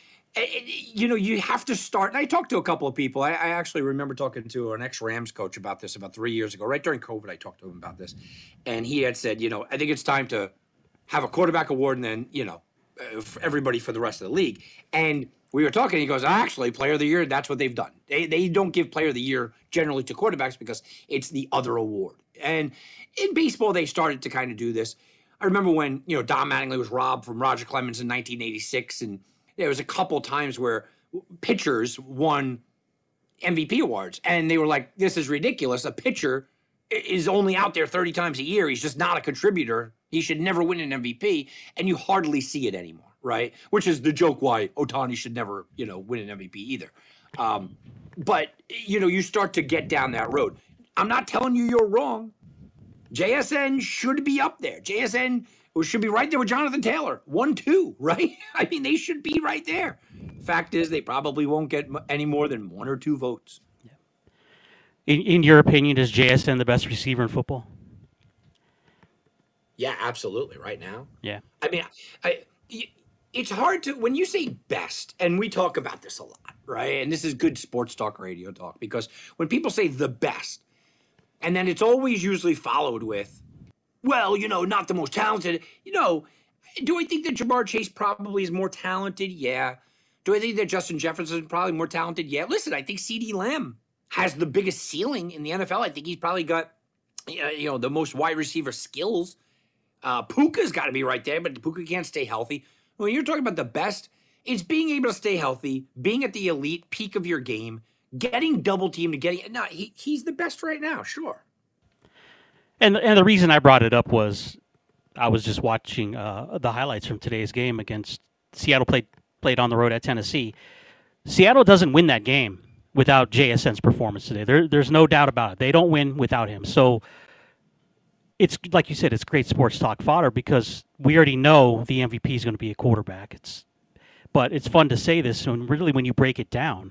you have to start. And I talked to a couple of people. I actually remember talking to an ex-Rams coach about this about 3 years ago. Right during COVID, I talked to him about this. And he had said, I think it's time to have a quarterback award and then, for everybody for the rest of the league. And we were talking, he goes, actually, Player of the Year, that's what they've done. They don't give Player of the Year generally to quarterbacks because it's the other award. And in baseball, they started to kind of do this. I remember when, Don Mattingly was robbed from Roger Clemens in 1986, and there was a couple times where pitchers won MVP awards, and they were like, this is ridiculous. A pitcher is only out there 30 times a year. He's just not a contributor. He should never win an MVP, and you hardly see it anymore, right? Which is the joke why Ohtani should never, win an MVP either. But, you start to get down that road. I'm not telling you you're wrong. JSN should be up there. JSN should be right there with Jonathan Taylor. 1-2, right? I mean, they should be right there. Fact is, they probably won't get any more than 1 or 2 votes. In your opinion, is JSN the best receiver in football? Yeah, absolutely. Right now. Yeah. I mean, it's hard to, when you say best, and we talk about this a lot, right? And this is good sports talk, radio talk, because when people say the best, and then it's always usually followed with, well, not the most talented. Do I think that Jamar Chase probably is more talented? Yeah. Do I think that Justin Jefferson is probably more talented? Yeah. Listen, I think CeeDee Lamb has the biggest ceiling in the NFL. I think he's probably got, the most wide receiver skills. Puka's got to be right there, but Puka can't stay healthy. When you're talking about the best, it's being able to stay healthy, being at the elite peak of your game, getting double teamed, he's the best right now, sure. And the reason I brought it up was I was just watching the highlights from today's game against Seattle. Played on the road at Tennessee. Seattle doesn't win that game without JSN's performance today. There's no doubt about it. They don't win without him. So it's like you said, it's great sports talk fodder because we already know the MVP is going to be a quarterback. But it's fun to say this, and really when you break it down,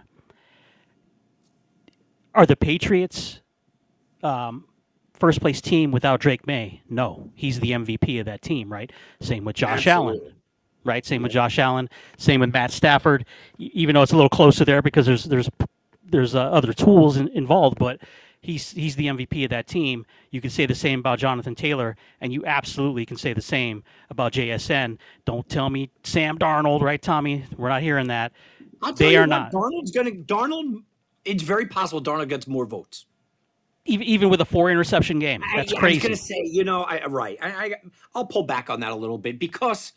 are the Patriots first place team without Drake May? No, he's the MVP of that team, right? Same with Josh Allen, right? Same with Josh Allen. Same with Matt Stafford. Even though it's a little closer there because there's other tools involved, but he's the MVP of that team. You can say the same about Jonathan Taylor, and you absolutely can say the same about JSN. Don't tell me Sam Darnold, right, Tommy? We're not hearing that. They are not. Darnold. It's very possible Darnold gets more votes. Even with a 4-interception game. That's crazy. I was going to say, I'll pull back on that a little bit because,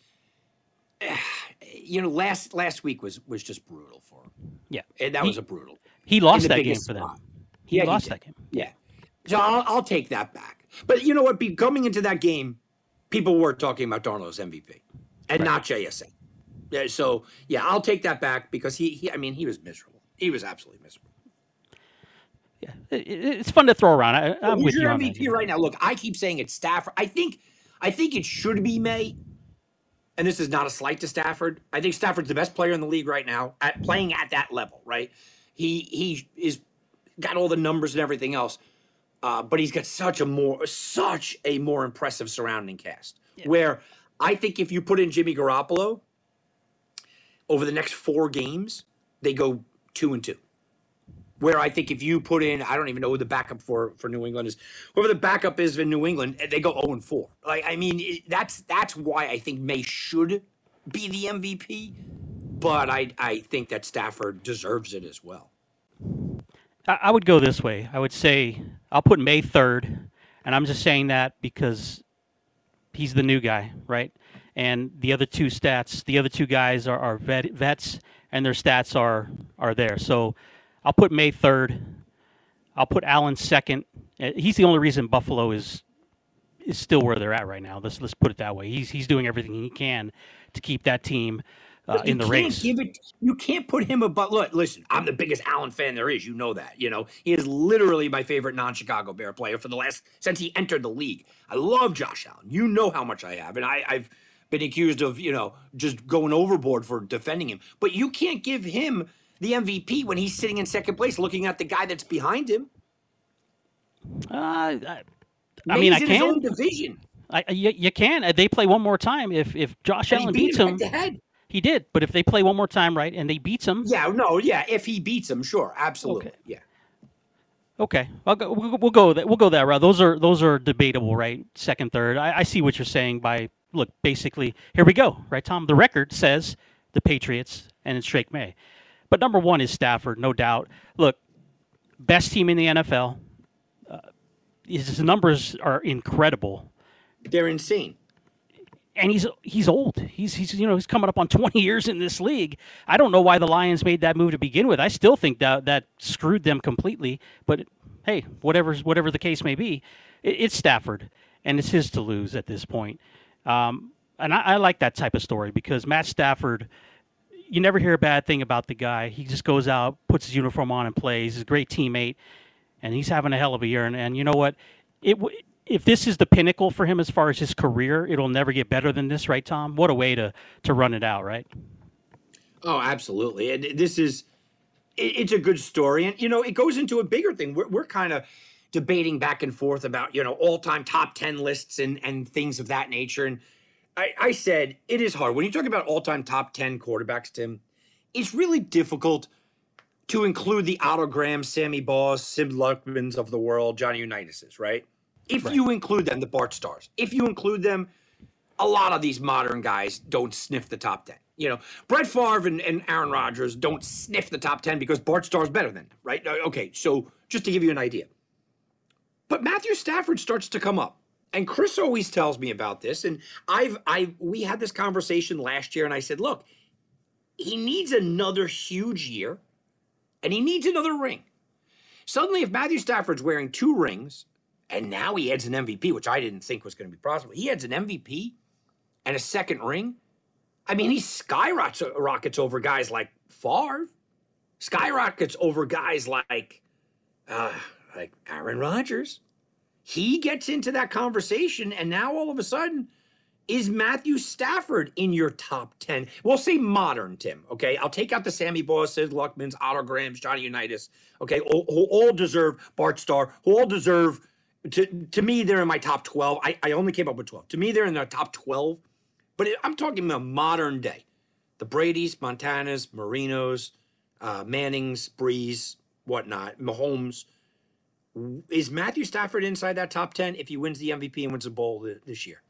last week was just brutal for him. Yeah. And that was a brutal. He lost that game for them. He lost that game. Yeah. So I'll take that back. But you know what? Coming into that game, people were talking about Darnold as MVP and not JSN. Yeah, so, I'll take that back because he was miserable. He was absolutely miserable. Yeah, it's fun to throw around. I'm with you on MVP that. right now. Look, I keep saying it's Stafford. I think it should be May, and this is not a slight to Stafford. I think Stafford's the best player in the league right now at playing at that level. Right? He is got all the numbers and everything else, but he's got such a more impressive surrounding cast. Yeah. Where I think if you put in Jimmy Garoppolo over the next 4 games, they go 2-2. Where I think if you put in, I don't even know who the backup for New England is. Whoever the backup is in New England, they go 0-4. That's why I think May should be the MVP. But I think that Stafford deserves it as well. I would go this way. I would say I'll put May 3rd, and I'm just saying that because he's the new guy, right? And the other two guys are vets, and their stats are there. So I'll put May 3rd. I'll put Allen 2nd. He's the only reason Buffalo is still where they're at right now. Let's put it that way. He's doing everything he can to keep that team in the race. You can't put him above. Look, listen, I'm the biggest Allen fan there is. You know that. He is literally my favorite non-Chicago Bear player since he entered the league. I love Josh Allen. You know how much I have, and I've been accused of just going overboard for defending him. But you can't give him the MVP when he's sitting in second place, looking at the guy that's behind him. I can. His own division. You can. They play one more time. If Josh Allen beats him, he did. But if they play one more time, right, and they beats him, if he beats him, sure, absolutely, okay. Yeah. Okay, we'll go that route. Those are debatable, right? Second, third. I see what you're saying. Basically, here we go, right, Tom? The record says the Patriots, and it's Drake May. But number 1 is Stafford, no doubt. Look, best team in the NFL. His numbers are incredible. They're insane. And he's old. He's coming up on 20 years in this league. I don't know why the Lions made that move to begin with. I still think that screwed them completely. But hey, whatever the case may be, it's Stafford, and it's his to lose at this point. And I like that type of story because Matt Stafford, you never hear a bad thing about the guy. He just goes out, puts his uniform on, and plays. He's a great teammate, and he's having a hell of a year. And you know what? If this is the pinnacle for him as far as his career, it'll never get better than this, right, Tom? What a way to run it out, right? Oh, absolutely. And it's a good story. And, it goes into a bigger thing. We're kind of debating back and forth about, all-time top 10 lists and things of that nature. And I said it is hard. When you talk about all-time top 10 quarterbacks, Tim, it's really difficult to include the Otto Grahams, Sammy Baugh, Sid Luckmans of the world, Johnny Unitas's, right? If you include them, the Bart Starrs, if you include them, a lot of these modern guys don't sniff the top 10. Brett Favre and Aaron Rodgers don't sniff the top 10 because Bart Starr's better than them, right? Okay, so just to give you an idea. But Matthew Stafford starts to come up. And Chris always tells me about this, and we had this conversation last year, and I said, look, he needs another huge year, and he needs another ring. Suddenly, if Matthew Stafford's wearing 2 rings, and now he adds an MVP, which I didn't think was going to be possible, he adds an MVP and a second ring. I mean, he skyrockets over guys like Favre, skyrockets over guys like Aaron Rodgers. He gets into that conversation, and now all of a sudden, is Matthew Stafford in your top 10? We'll say modern, Tim, okay? I'll take out the Sammy Baugh, Sid Luckmans, Otto Grahams, Johnny Unitas, okay, who all deserve Bart Starr, who all deserve, to me, they're in my top 12. I only came up with 12. To me, they're in the top 12. But I'm talking about modern day. The Bradys, Montanas, Marinos, Mannings, Breeze, whatnot, Mahomes. Is Matthew Stafford inside that top 10 if he wins the MVP and wins the Bowl this year?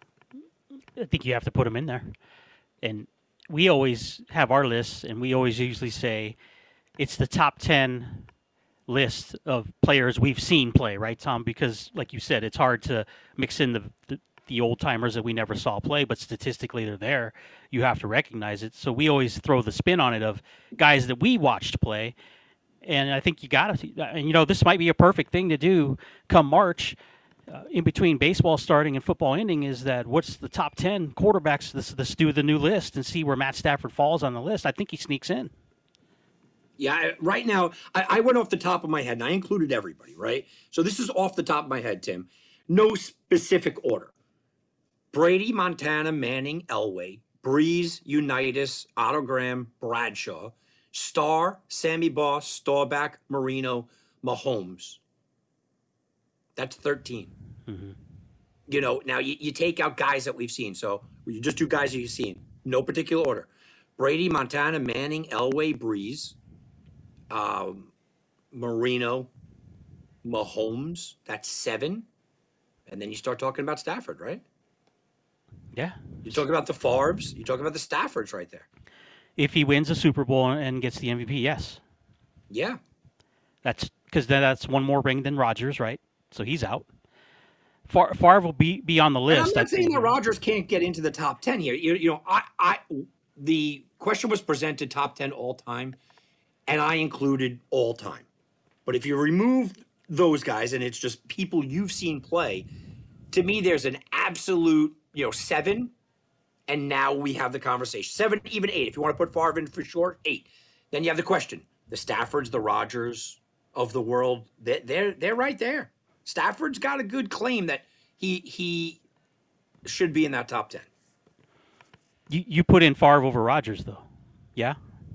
I think you have to put him in there. And we always have our lists, and we always usually say it's the top 10 list of players we've seen play, right, Tom? Because, like you said, it's hard to mix in the old-timers that we never saw play, but statistically they're there. You have to recognize it. So we always throw the spin on it of guys that we watched play. And I think you got to, and this might be a perfect thing to do come March, in between baseball starting and football ending, is that what's the top 10 quarterbacks? Let's do the new list and see where Matt Stafford falls on the list. I think he sneaks in. Yeah, right now, I went off the top of my head, and I included everybody, right? So this is off the top of my head, Tim. No specific order. Brady, Montana, Manning, Elway, Breeze, Unitas, Otto Graham, Bradshaw, Starr, Sammy Baugh, Staubach, Marino, Mahomes. That's 13. Mm-hmm. Now you take out guys that we've seen. So you just do guys that you've seen. No particular order. Brady, Montana, Manning, Elway, Breeze, Marino, Mahomes. That's 7. And then you start talking about Stafford, right? Yeah. You talk about the Favres. You talk about the Staffords right there. If he wins a Super Bowl and gets the MVP, yes. Yeah. That's because that's one more ring than Rodgers, right? So he's out. Favre will be on the list. And I'm not saying that Rodgers can't get into the top 10 here. The question was presented top 10 all time, and I included all time. But if you remove those guys and it's just people you've seen play, to me, there's an absolute, 7. And now we have the conversation. 7, even 8. If you want to put Favre in for short, 8. Then you have the question. The Staffords, the Rodgers of the world, they're right there. Stafford's got a good claim that he should be in that top 10. You put in Favre over Rodgers, though. Yeah?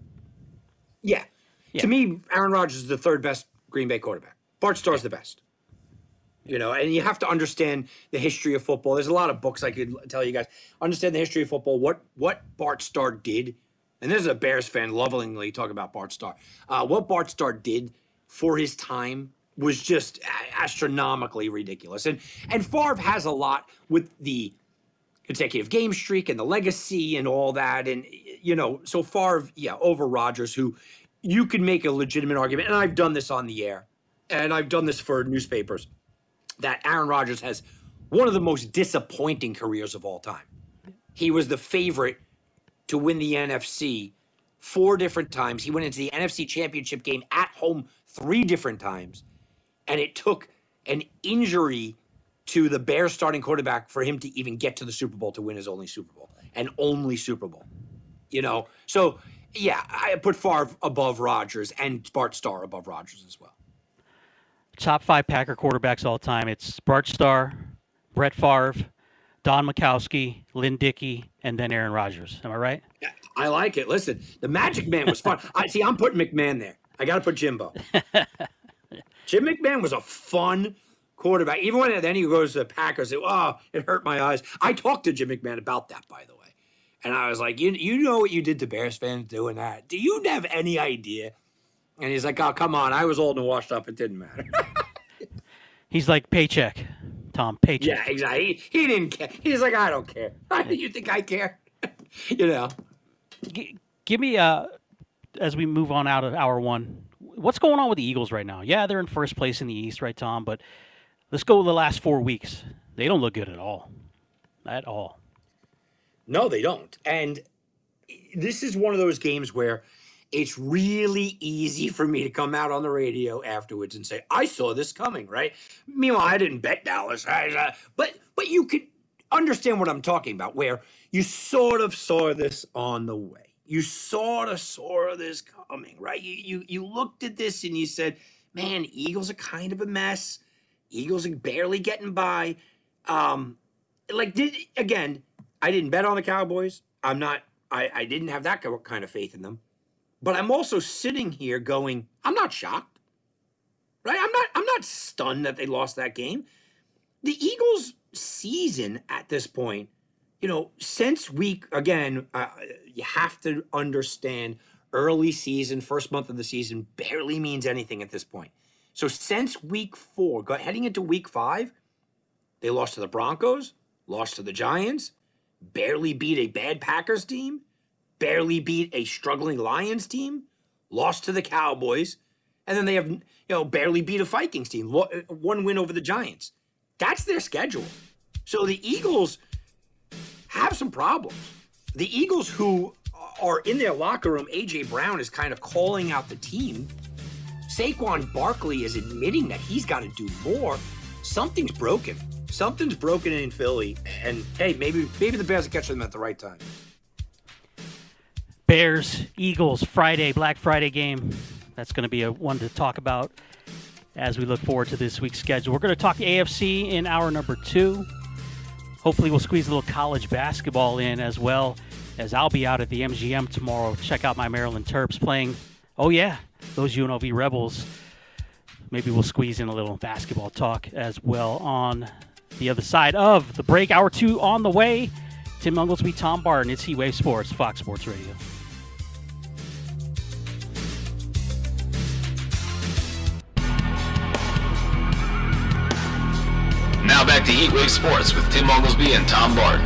Yeah. To me, Aaron Rodgers is the 3rd best Green Bay quarterback. Bart Starr's the best. And you have to understand the history of football. There's a lot of books I could tell you guys. Understand the history of football, what Bart Starr did. And this is a Bears fan lovingly talking about Bart Starr. What Bart Starr did for his time was just astronomically ridiculous. And Favre has a lot with the consecutive game streak and the legacy and all that. And, so Favre, over Rodgers, who you can make a legitimate argument. And I've done this on the air. And I've done this for newspapers. That Aaron Rodgers has one of the most disappointing careers of all time. He was the favorite to win the NFC 4 different times. He went into the NFC Championship game at home 3 different times. And it took an injury to the Bears starting quarterback for him to even get to the Super Bowl to win his only Super Bowl. And only Super Bowl. So, I put Favre above Rodgers and Bart Starr above Rodgers as well. Top 5 Packer quarterbacks all time. It's Bart Starr, Brett Favre, Don Majkowski, Lynn Dickey, and then Aaron Rodgers. Am I right? Yeah, I like it. Listen, the Magic Man was fun. I'm putting McMahon there. I got to put Jimbo. Jim McMahon was a fun quarterback. Even when then he goes to the Packers, it hurt my eyes. I talked to Jim McMahon about that, by the way. And I was like, you know what you did to Bears fans doing that? Do you have any idea? And he's like, oh, come on. I was old and washed up. It didn't matter. He's like, paycheck, Tom, paycheck. Yeah, exactly. He didn't care. He's like, I don't care. You think I care? Give me, as we move on out of hour 1, what's going on with the Eagles right now? Yeah, they're in first place in the East, right, Tom? But let's go the last 4 weeks. They don't look good at all. At all. No, they don't. And this is one of those games where it's really easy for me to come out on the radio afterwards and say, I saw this coming, right? Meanwhile, I didn't bet Dallas. But you could understand what I'm talking about, where you sort of saw this on the way. You sort of saw this coming, right? You looked at this and you said, man, Eagles are kind of a mess. Eagles are barely getting by. Again, I didn't bet on the Cowboys. I didn't have that kind of faith in them. But I'm also sitting here going, I'm not shocked, right? I'm not stunned that they lost that game. The Eagles' season at this point, since week, again, you have to understand early season, first month of the season barely means anything at this point. So since week 4, heading into week 5, they lost to the Broncos, lost to the Giants, barely beat a bad Packers team, barely beat a struggling Lions team, lost to the Cowboys, and then they have, barely beat a Vikings team, one win over the Giants. That's their schedule. So the Eagles have some problems. The Eagles, who are in their locker room, A.J. Brown is kind of calling out the team. Saquon Barkley is admitting that he's got to do more. Something's broken. Something's broken in Philly, and hey, maybe the Bears will catch them at the right time. Bears, Eagles, Friday, Black Friday game. That's going to be a one to talk about as we look forward to this week's schedule. We're going to talk AFC in hour number 2. Hopefully we'll squeeze a little college basketball in as well, as I'll be out at the MGM tomorrow. Check out my Maryland Terps playing, those UNLV Rebels. Maybe we'll squeeze in a little basketball talk as well on the other side of the break. Hour 2 on the way. Tim Unglesby, Tom Barton. It's Heat Wave Sports, Fox Sports Radio. Now back to Heat Wave Sports with Tim Unglesby and Tom Barton.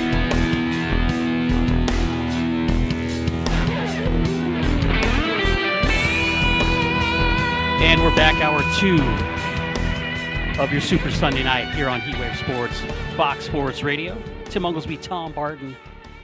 And we're back, hour 2 of your Super Sunday night here on Heat Wave Sports, Fox Sports Radio. Tim Unglesby, Tom Barton.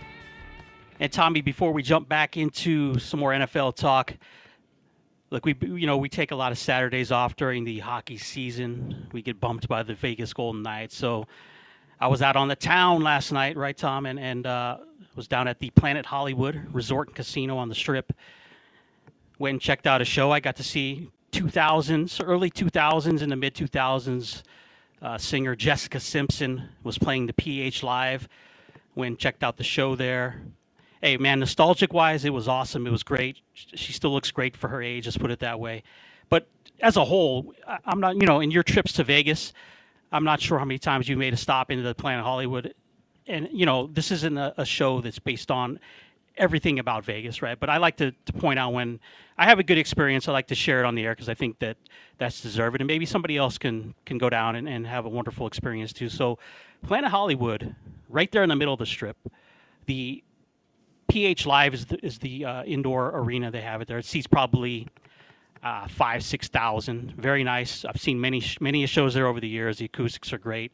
And Tommy, before we jump back into some more NFL talk, look, we take a lot of Saturdays off during the hockey season. We get bumped by the Vegas Golden Knights. So I was out on the town last night, right, Tom? And was down at the Planet Hollywood Resort and Casino on the Strip. Went and checked out a show. I got to see early 2000s and the mid 2000s. Singer Jessica Simpson was playing the PH Live. Went and checked out the show there. Hey, man, nostalgic-wise, it was awesome. It was great. She still looks great for her age, let's put it that way. But as a whole, I'm not, in your trips to Vegas, I'm not sure how many times you made a stop into the Planet Hollywood. And, this isn't a show that's based on everything about Vegas, right? But I like to point out when I have a good experience, I like to share it on the air because I think that's deserved. And maybe somebody else can go down and have a wonderful experience too. So Planet Hollywood, right there in the middle of the Strip, the PH Live is the indoor arena they have it there. It seats probably 5,000-6,000. Very nice. I've seen many shows there over the years. The acoustics are great.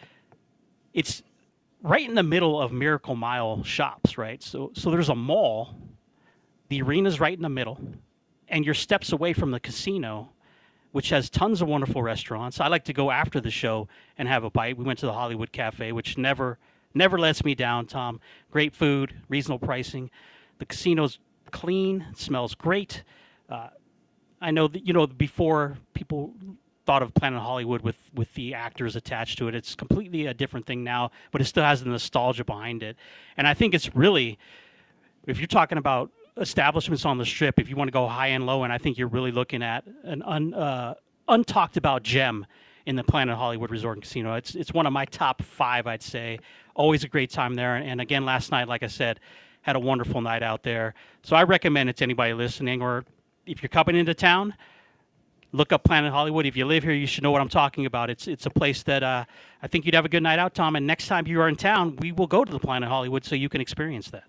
It's right in the middle of Miracle Mile shops, right? So there's a mall. The arena's right in the middle, and you're steps away from the casino, which has tons of wonderful restaurants. I like to go after the show and have a bite. We went to the Hollywood Cafe, which never lets me down, Tom. Great food, reasonable pricing. The casino's clean, smells great. I know that, before people thought of Planet Hollywood with the actors attached to it, it's completely a different thing now, but it still has the nostalgia behind it. And I think it's really, if you're talking about establishments on the Strip, if you want to go high and low, and I think you're really looking at an untalked about gem in the Planet Hollywood Resort and Casino. It's one of my top 5, I'd say. Always a great time there. And again, last night, like I said, had a wonderful night out there. So I recommend it to anybody listening, or if you're coming into town, look up Planet Hollywood. If you live here, you should know what I'm talking about. It's a place that I think you'd have a good night out, Tom. And next time you are in town, we will go to the Planet Hollywood so you can experience that.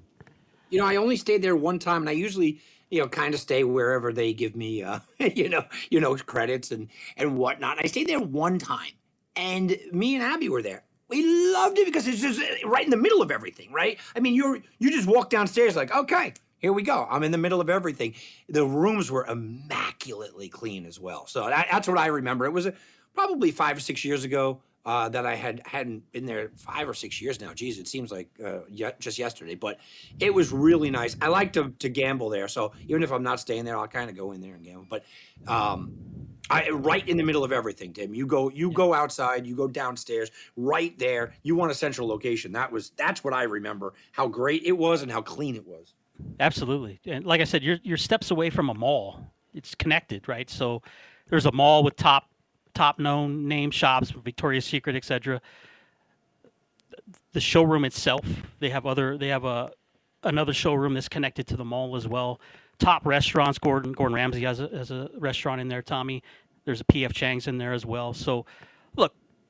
I only stayed there one time, and I usually, kind of stay wherever they give me, credits and whatnot. I stayed there one time, And me and Abby were there. We loved it because it's just right in the middle of everything, right? I mean, you just walk downstairs like, okay, here we go. I'm in the middle of everything. The rooms were immaculately clean as well. So that's what I remember. It was probably 5 or 6 years ago that I hadn't been there 5 or 6 years now. Geez, it seems like just yesterday. But it was really nice. I like to gamble there. So even if I'm not staying there, I'll kind of go in there and gamble. But right in the middle of everything, Tim. You go outside, you go downstairs, right there. You want a central location. That's what I remember. How great it was and how clean it was. Absolutely, and like I said, you're steps away from a mall. It's connected, right? So there's a mall with top known name shops, Victoria's Secret, etc. The showroom itself, they have another showroom that's connected to the mall as well. Top restaurants, Gordon Ramsay has a restaurant in there, Tommy. There's a P.F. Chang's in there as well. So, look,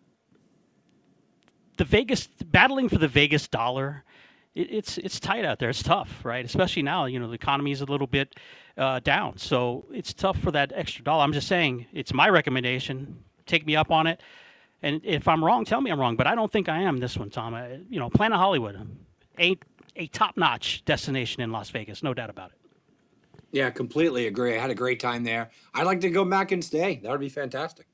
battling for the Vegas dollar, it's tight out there. It's tough, right? Especially now, the economy is a little bit down. So it's tough for that extra dollar. I'm just saying, it's my recommendation. Take me up on it. And if I'm wrong, tell me I'm wrong. But I don't think I am this one, Tom. Planet Hollywood, a top-notch destination in Las Vegas, no doubt about it. Yeah, completely agree. I had a great time there. I'd like to go back and stay. That would be fantastic.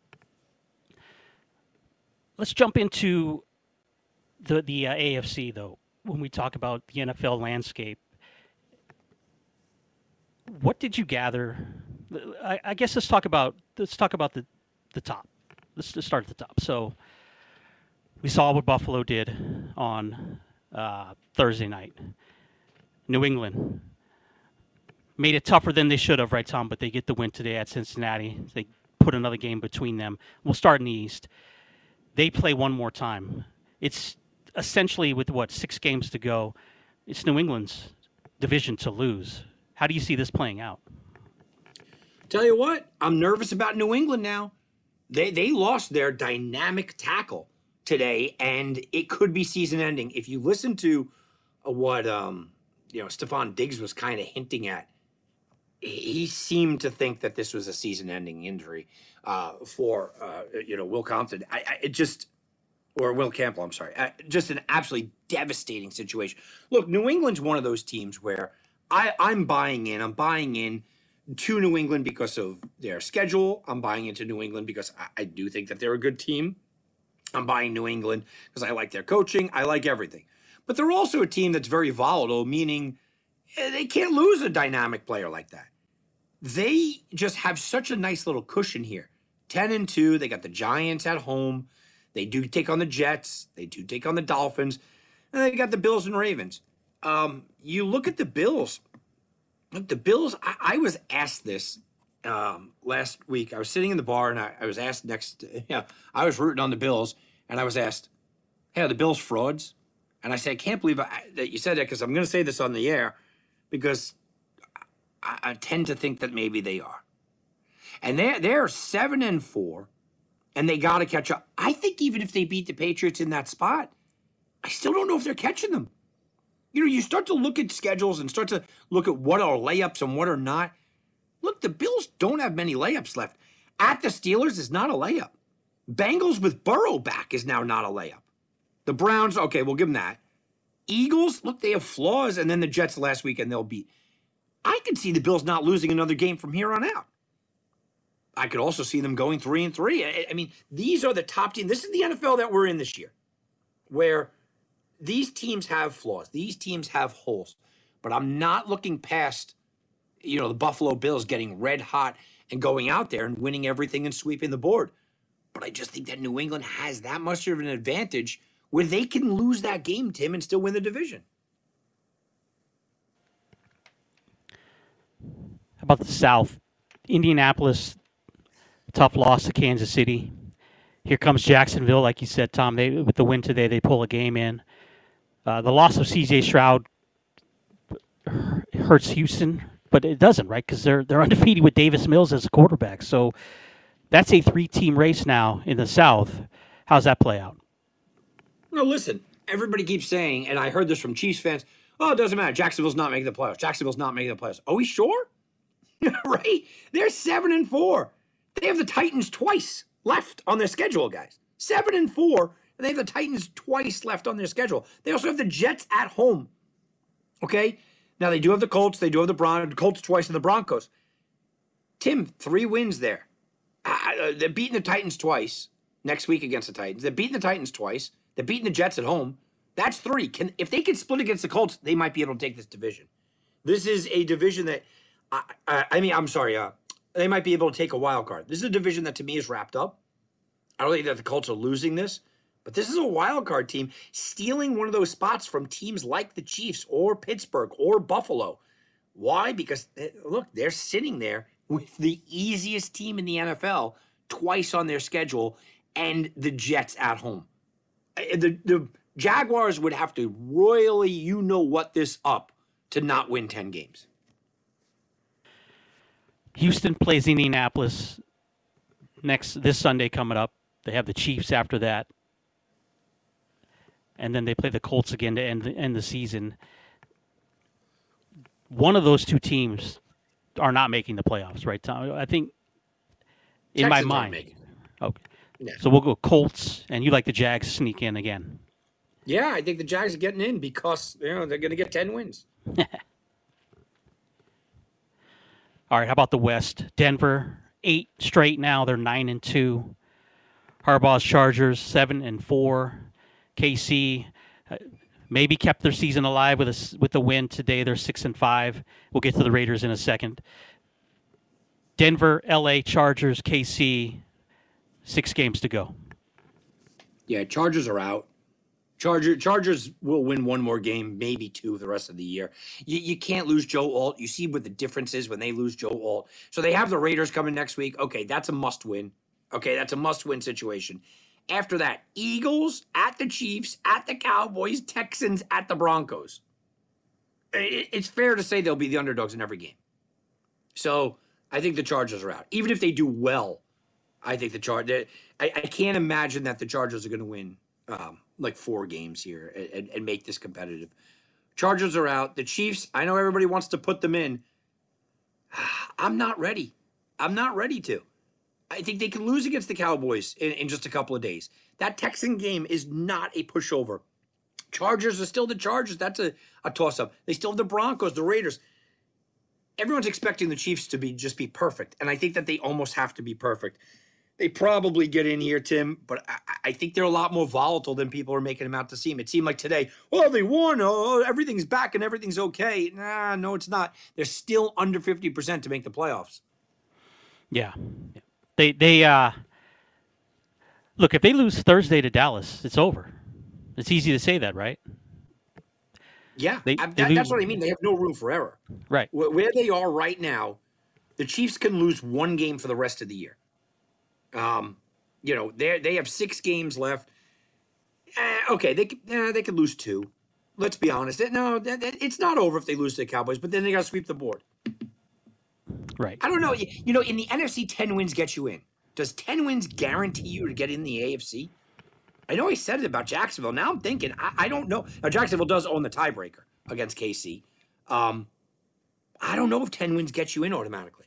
Let's jump into the AFC, though, when we talk about the NFL landscape. What did you gather? I guess let's talk about the top. Let's just start at the top. So we saw what Buffalo did on Thursday night. New England made it tougher than they should have, right, Tom? But they get the win today at Cincinnati. They put another game between them. We'll start in the East. They play one more time. It's essentially with, 6 games to go. It's New England's division to lose. How do you see this playing out? Tell you what, I'm nervous about New England now. They lost their dynamic tackle today, and it could be season-ending. If you listen to what Stephon Diggs was kind of hinting at, he seemed to think that this was a season-ending injury for Will Compton. Or Will Campbell, I'm sorry. Just an absolutely devastating situation. Look, New England's one of those teams where I'm buying in. I'm buying in to New England because of their schedule. I'm buying into New England because I do think that they're a good team. I'm buying New England because I like their coaching. I like everything. But they're also a team that's very volatile, meaning they can't lose a dynamic player like that. They just have such a nice little cushion here. 10-2. They got the Giants at home. They do take on the Jets. They do take on the Dolphins. And they got the Bills and Ravens. You look at the Bills. Look, the Bills, I was asked this last week. I was sitting in the bar, and I was asked I was rooting on the Bills, and I was asked, hey, are the Bills frauds? And I said, I can't believe that you said that, because I'm going to say this on the air, because I tend to think that maybe they are. And they're 7-4, and they got to catch up. I think even if they beat the Patriots in that spot, I still don't know if they're catching them. You start to look at schedules and start to look at what are layups and what are not. Look, the Bills don't have many layups left. At the Steelers is not a layup. Bengals with Burrow back is now not a layup. The Browns, okay, we'll give them that. Eagles, look, they have flaws, and then the Jets last week, and they'll beat. I could see the Bills not losing another game from here on out. I could also see them going 3-3. I mean, these are the top teams. This is the NFL that we're in this year, where these teams have flaws. These teams have holes. But I'm not looking past, the Buffalo Bills getting red hot and going out there and winning everything and sweeping the board. But I just think that New England has that much of an advantage where they can lose that game, Tim, and still win the division. How about the South? Indianapolis, tough loss to Kansas City. Here comes Jacksonville, like you said, Tom. With the win today, they pull a game in. The loss of C.J. Stroud hurts Houston, but it doesn't, right? Because they're undefeated with Davis Mills as a quarterback. So that's a 3-team race now in the South. How's that play out? No, listen. Everybody keeps saying, and I heard this from Chiefs fans, it doesn't matter. Jacksonville's not making the playoffs. Jacksonville's not making the playoffs. Are we sure? Right? They're 7-4. They have the Titans twice left on their schedule, guys. 7-4, and they have the Titans twice left on their schedule. They also have the Jets at home. Okay? Now, they do have the Colts. They do have the Colts twice and the Broncos. Tim, 3 wins there. They're beating the Titans twice next week against the Titans. They're beating the Titans twice. They're beating the Jets at home. That's 3. If they can split against the Colts, they might be able to take this division. This is a division that, they might be able to take a wild card. This is a division that to me is wrapped up. I don't think that the Colts are losing this, but this is a wild card team stealing one of those spots from teams like the Chiefs or Pittsburgh or Buffalo. Why? Because, look, they're sitting there with the easiest team in the NFL twice on their schedule and the Jets at home. The Jaguars would have to royally this up to not win 10 games. Houston plays Indianapolis this Sunday coming up. They have the Chiefs after that. And then they play the Colts again to end the season. One of those 2 teams are not making the playoffs, right, Tom? I think in Texans my aren't mind. making it. Okay. Yeah. So we'll go Colts, and you like the Jags sneak in again. Yeah, I think the Jags are getting in because they're going to get 10 wins. All right, how about the West? Denver, 8 straight now. They're 9-2. Harbaugh's Chargers, 7-4. KC maybe kept their season alive with a win today. They're 6-5. We'll get to the Raiders in a second. Denver, LA, Chargers, KC, 6 games to go. Yeah, Chargers are out. Chargers will win 1 more game, maybe 2 the rest of the year. You can't lose Joe Alt. You see what the difference is when they lose Joe Alt. So they have the Raiders coming next week. Okay, that's a must-win. Okay, that's a must-win situation. After that, Eagles at the Chiefs, at the Cowboys, Texans at the Broncos. It's fair to say they'll be the underdogs in every game. So I think the Chargers are out. Even if they do well, I think the Chargers. I can't imagine that the Chargers are going to win 4 games here and make this competitive. Chargers are out. The Chiefs, I know everybody wants to put them in. I'm not ready. I'm not ready to. I think they can lose against the Cowboys in just a couple of days. That Texan game is not a pushover. Chargers are still the Chargers. That's a toss-up. They still have the Broncos, the Raiders. Everyone's expecting the Chiefs to just be perfect, and I think that they almost have to be perfect. They probably get in here, Tim, but I think they're a lot more volatile than people are making them out to seem. It seemed like today, they won. Oh, everything's back and everything's okay. Nah, no, it's not. They're still under 50% to make the playoffs. Yeah. They look, if they lose Thursday to Dallas, it's over. It's easy to say that, right? Yeah, that's what I mean. They have no room for error. Right. Where they are right now, the Chiefs can lose 1 game for the rest of the year. They have 6 games left. Okay, they could lose 2. Let's be honest. It's not over if they lose to the Cowboys, but then they got to sweep the board. Right. I don't know. In the NFC, 10 wins get you in. Does 10 wins guarantee you to get in the AFC? I know I said it about Jacksonville. Now I'm thinking, I don't know. Now, Jacksonville does own the tiebreaker against KC. I don't know if 10 wins get you in automatically.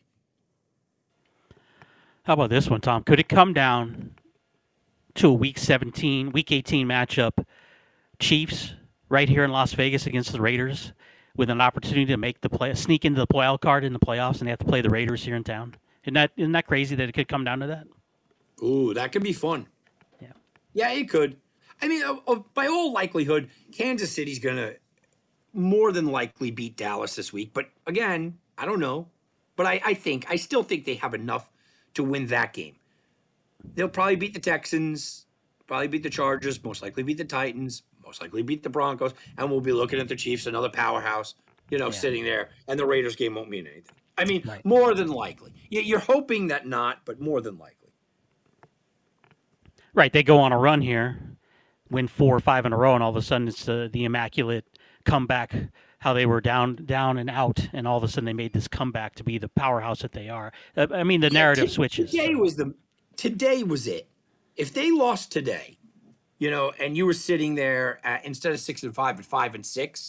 How about this one, Tom? Could it come down to a Week 18 matchup? Chiefs right here in Las Vegas against the Raiders with an opportunity to make sneak into the wild card in the playoffs, and they have to play the Raiders here in town. Isn't that crazy that it could come down to that? Ooh, that could be fun. Yeah. Yeah, it could. I mean, by all likelihood, Kansas City's going to more than likely beat Dallas this week. But again, I don't know. But I still think they have enough to win that game. They'll probably beat the Texans, probably beat the Chargers, most likely beat the Titans, most likely beat the Broncos, and we'll be looking at the Chiefs, another powerhouse, sitting there, and the Raiders game won't mean anything. I mean, right. More than likely. You're hoping that not, but more than likely. Right, they go on a run here, win 4 or 5 in a row, and all of a sudden it's the immaculate comeback, how they were down and out, and all of a sudden they made this comeback to be the powerhouse that they are. I mean, the narrative switches. Today was it. If they lost today, and you were sitting there instead of 6-5 at 5-6,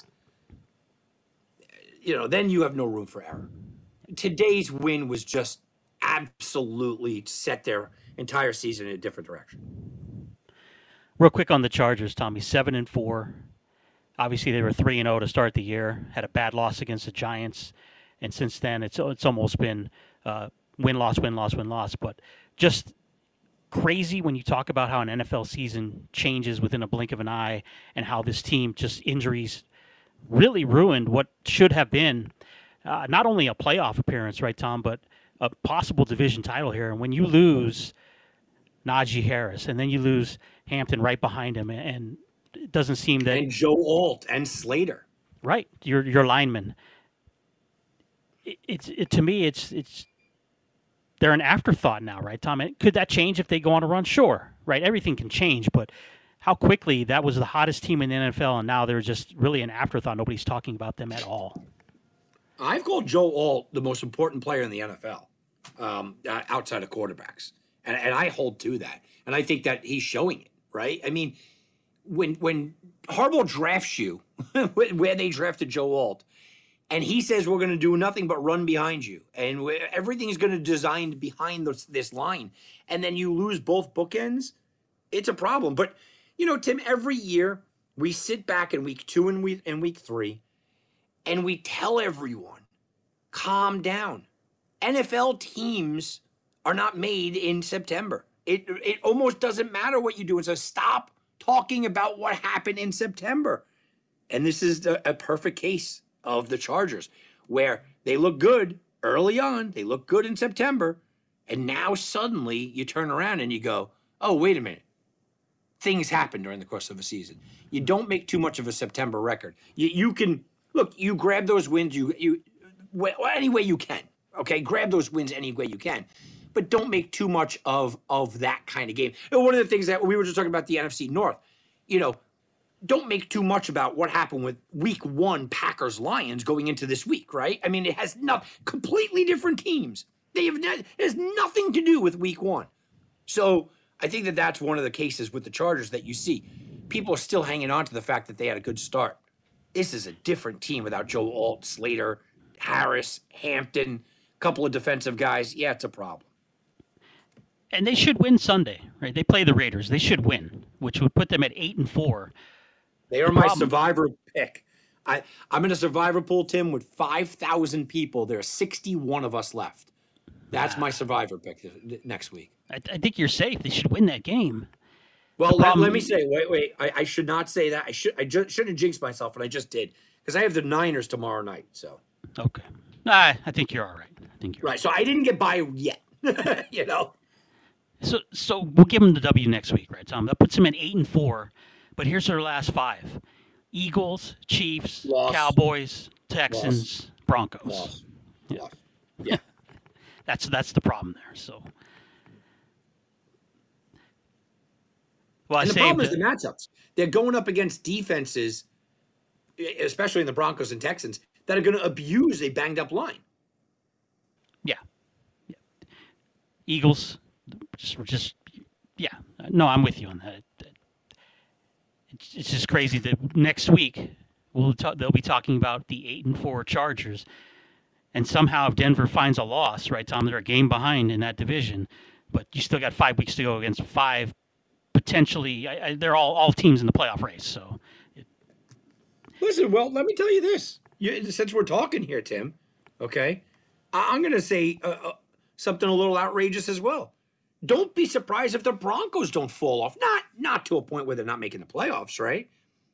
then you have no room for error. Today's win was just absolutely set their entire season in a different direction. Real quick on the Chargers, Tommy, 7-4. Obviously, they were 3-0 to start the year. Had a bad loss against the Giants, and since then, it's almost been win-loss, win-loss, win-loss. But just crazy when you talk about how an NFL season changes within a blink of an eye, and how this team, just injuries really ruined what should have been not only a playoff appearance, right, Tom, but a possible division title here. And when you lose Najee Harris, and then you lose Hampton right behind him, and it doesn't seem that... And Joe Alt and Slater. Right, your lineman. To me, they're an afterthought now, right, Tom? Could that change if they go on a run? Sure, right? Everything can change, but how quickly that was the hottest team in the NFL, and now they're just really an afterthought. Nobody's talking about them at all. I've called Joe Alt the most important player in the NFL outside of quarterbacks. And I hold to that. And I think that he's showing it, right? I mean, when Harbaugh drafts you, where they drafted Joe Alt, and he says we're going to do nothing but run behind you, and everything's going to design behind this line, and then you lose both bookends, it's a problem. But, Tim, every year we sit back in week 2 and week 3, and we tell everyone, calm down. NFL teams are not made in September. It almost doesn't matter what you do. So stop talking about what happened in September. And this is a perfect case of the Chargers, where they look good early on. They look good in September. And now suddenly you turn around and you go, oh, wait a minute. Things happen during the course of a season. You don't make too much of a September record. You can, look, you grab those wins any way you can. Okay, grab those wins any way you can. But don't make too much of that kind of game. And one of the things that we were just talking about the NFC North, don't make too much about what happened with week 1 Packers-Lions going into this week, right? I mean, it has completely different teams. It has nothing to do with week 1. So I think that that's one of the cases with the Chargers that you see. People are still hanging on to the fact that they had a good start. This is a different team without Joe Alt, Slater, Harris, Hampton, a couple of defensive guys. Yeah, it's a problem. And they should win Sunday, right? They play the Raiders. They should win, which would put them at 8-4. They are my survivor pick. I'm in a survivor pool, Tim, with 5,000 people. There are 61 of us left. That's my survivor pick next week. I think you're safe. They should win that game. Well, let me say, wait. I should not say that. I shouldn't jinx myself, but I just did, because I have the Niners tomorrow night. So okay, I think you're all right. Right. So I didn't get by yet. So we'll give them the W next week, right, Tom? That puts them at 8-4. But here's their last 5: Eagles, Chiefs, Loss. Cowboys, Texans, Loss. Broncos. Loss. Yeah. Loss. Yeah. That's the problem there. So, and the problem is the matchups. They're going up against defenses, especially in the Broncos and Texans, that are going to abuse a banged up line. Yeah. Eagles, yeah. No, I'm with you on that. It's just crazy that next week they'll be talking about the 8-4 Chargers, and somehow if Denver finds a loss, right, Tom, they're a game behind in that division, but you still got 5 weeks to go against 5 potentially. They're all teams in the playoff race. So, listen. Well, let me tell you this. Since we're talking here, Tim, okay, I'm going to say something a little outrageous as well. Don't be surprised if the Broncos don't fall off. Not to a point where they're not making the playoffs, right?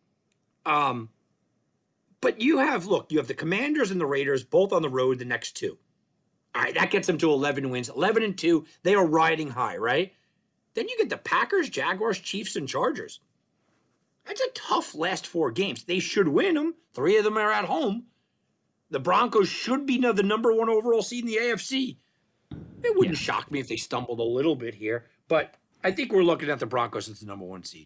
But you have the Commanders and the Raiders both on the road the next 2. All right, that gets them to 11 wins. 11-2, they are riding high, right? Then you get the Packers, Jaguars, Chiefs, and Chargers. That's a tough last 4 games. They should win them. 3 of them are at home. The Broncos should be the number 1 overall seed in the AFC. It wouldn't shock me if they stumbled a little bit here, but I think we're looking at the Broncos as the number 1 seed.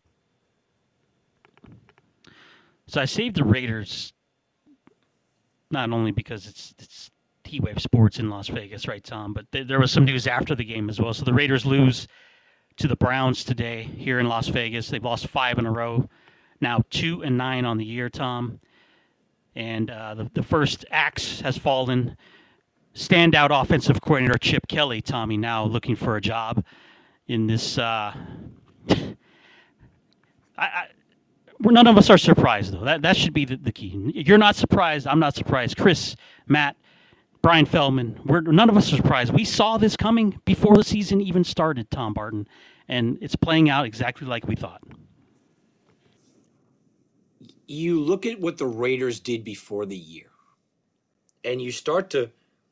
So I saved the Raiders not only because it's Heatwave Sports in Las Vegas, right, Tom? But there was some news after the game as well. So the Raiders lose to the Browns today here in Las Vegas. They've lost 5 in a row, now 2-9 on the year, Tom. And the first axe has fallen. Standout offensive coordinator Chip Kelly, Tommy, now looking for a job in this None of us are surprised, though. That should be the key. You're not surprised. I'm not surprised. Chris, Matt, Brian Feldman, none of us are surprised. We saw this coming before the season even started, Tom Barton, and it's playing out exactly like we thought. You look at what the Raiders did before the year, and you start to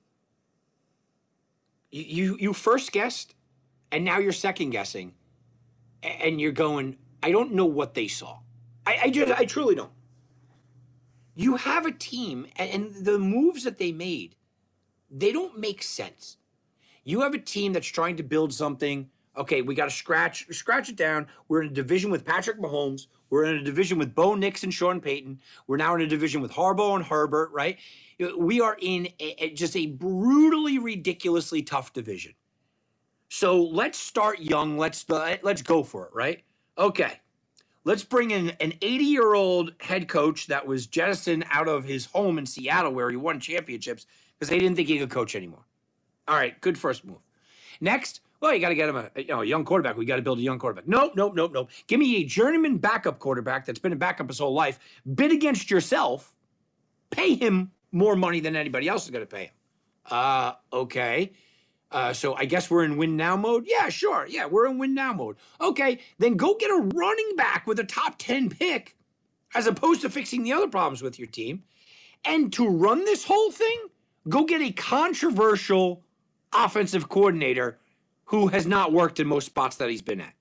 you first guessed, and now you're second guessing, and you're going, I don't know what they saw. I truly don't. You have a team, and the moves that they made, they don't make sense. You have a team that's trying to build something. Okay, we got to scratch it down. We're in a division with Patrick Mahomes. We're in a division with Bo Nix and Sean Payton. We're now in a division with Harbaugh and Herbert, right? We are in just a brutally, ridiculously tough division. So let's start young. Let's go for it, right? Okay. Let's bring in an 80-year-old head coach that was jettisoned out of his home in Seattle where he won championships because they didn't think he could coach anymore. All right, good first move. Next, well, you got to get him a young quarterback. We got to build a young quarterback. Nope. Give me a journeyman backup quarterback that's been a backup his whole life. Bid against yourself. Pay him more money than anybody else is going to pay him. Okay. So I guess we're in win now mode? Yeah, sure. Yeah, we're in win now mode. Okay, then go get a running back with a top 10 pick as opposed to fixing the other problems with your team. And to run this whole thing, go get a controversial offensive coordinator who has not worked in most spots that he's been at.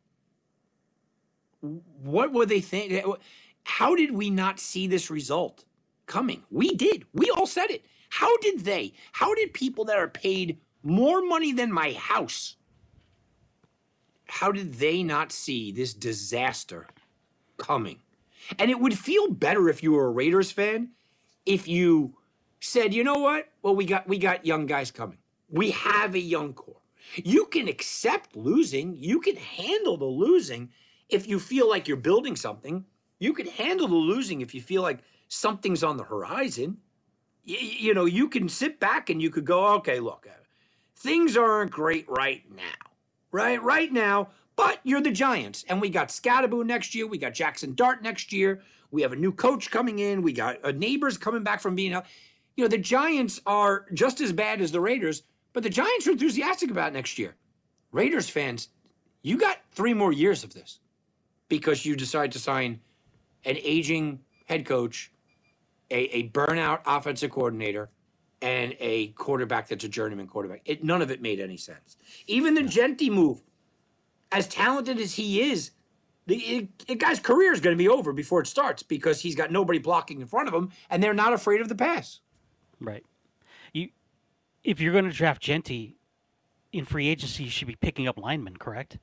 What were they thinking? How did we not see this result coming? We did. We all said it. How did people that are paid more money than my house, how did they not see this disaster coming? And it would feel better if you were a Raiders fan if you said, you know what? Well, we got young guys coming. We have a young core. You can accept losing. You can handle the losing if you feel like you're building something. You can handle the losing if you feel like something's on the horizon. You know, you can sit back and you could go, okay, look, things aren't great right now, but you're the Giants. And we got Scatterbo next year. We got Jackson Dart next year. We have a new coach coming in. We got neighbors coming back from being out. You know, the Giants are just as bad as the Raiders, but the Giants are enthusiastic about next year. Raiders fans, you got 3 more years of this because you decide to sign an aging head coach, a burnout offensive coordinator, and a quarterback that's a journeyman quarterback. None of it made any sense. Even the Genti move, as talented as he is, the guy's career is going to be over before it starts because he's got nobody blocking in front of him, and they're not afraid of the pass. Right. If you're going to draft Genti in free agency, you should be picking up linemen, correct?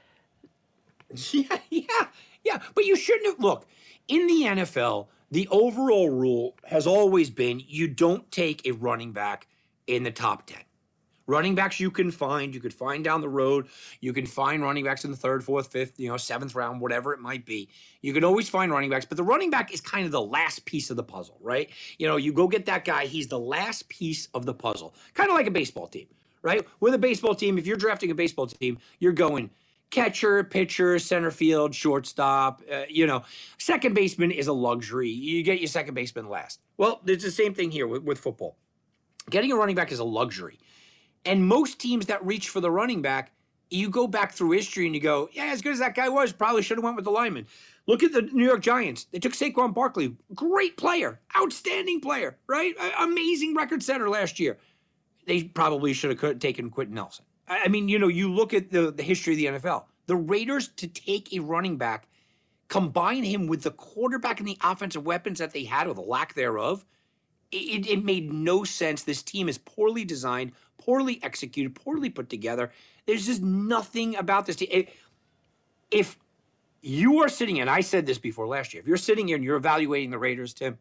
Yeah. But you shouldn't have. Look, in the NFL, the overall rule has always been you don't take a running back in the top 10. Running backs you could find down the road. You can find running backs in the 3rd, 4th, 5th, 7th round, whatever it might be. You can always find running backs, but the running back is kind of the last piece of the puzzle, right? You go get that guy, he's the last piece of the puzzle. Kind of like a baseball team, right? With a baseball team, if you're drafting a baseball team, you're going catcher, pitcher, center field, shortstop, second baseman is a luxury. You get your second baseman last. Well, it's the same thing here with football. Getting a running back is a luxury. And most teams that reach for the running back, you go back through history and you go, yeah, as good as that guy was, probably should have went with the lineman. Look at the New York Giants. They took Saquon Barkley. Great player. Outstanding player, right? Amazing record setter last year. They probably should have taken Quentin Nelson. I mean, you look at the history of the NFL. The Raiders, to take a running back, combine him with the quarterback and the offensive weapons that they had, or the lack thereof, it made no sense. This team is poorly designed, poorly executed, poorly put together. There's just nothing about this team. If you are sitting, and I said this before last year, if you're sitting here and you're evaluating the Raiders, Tim,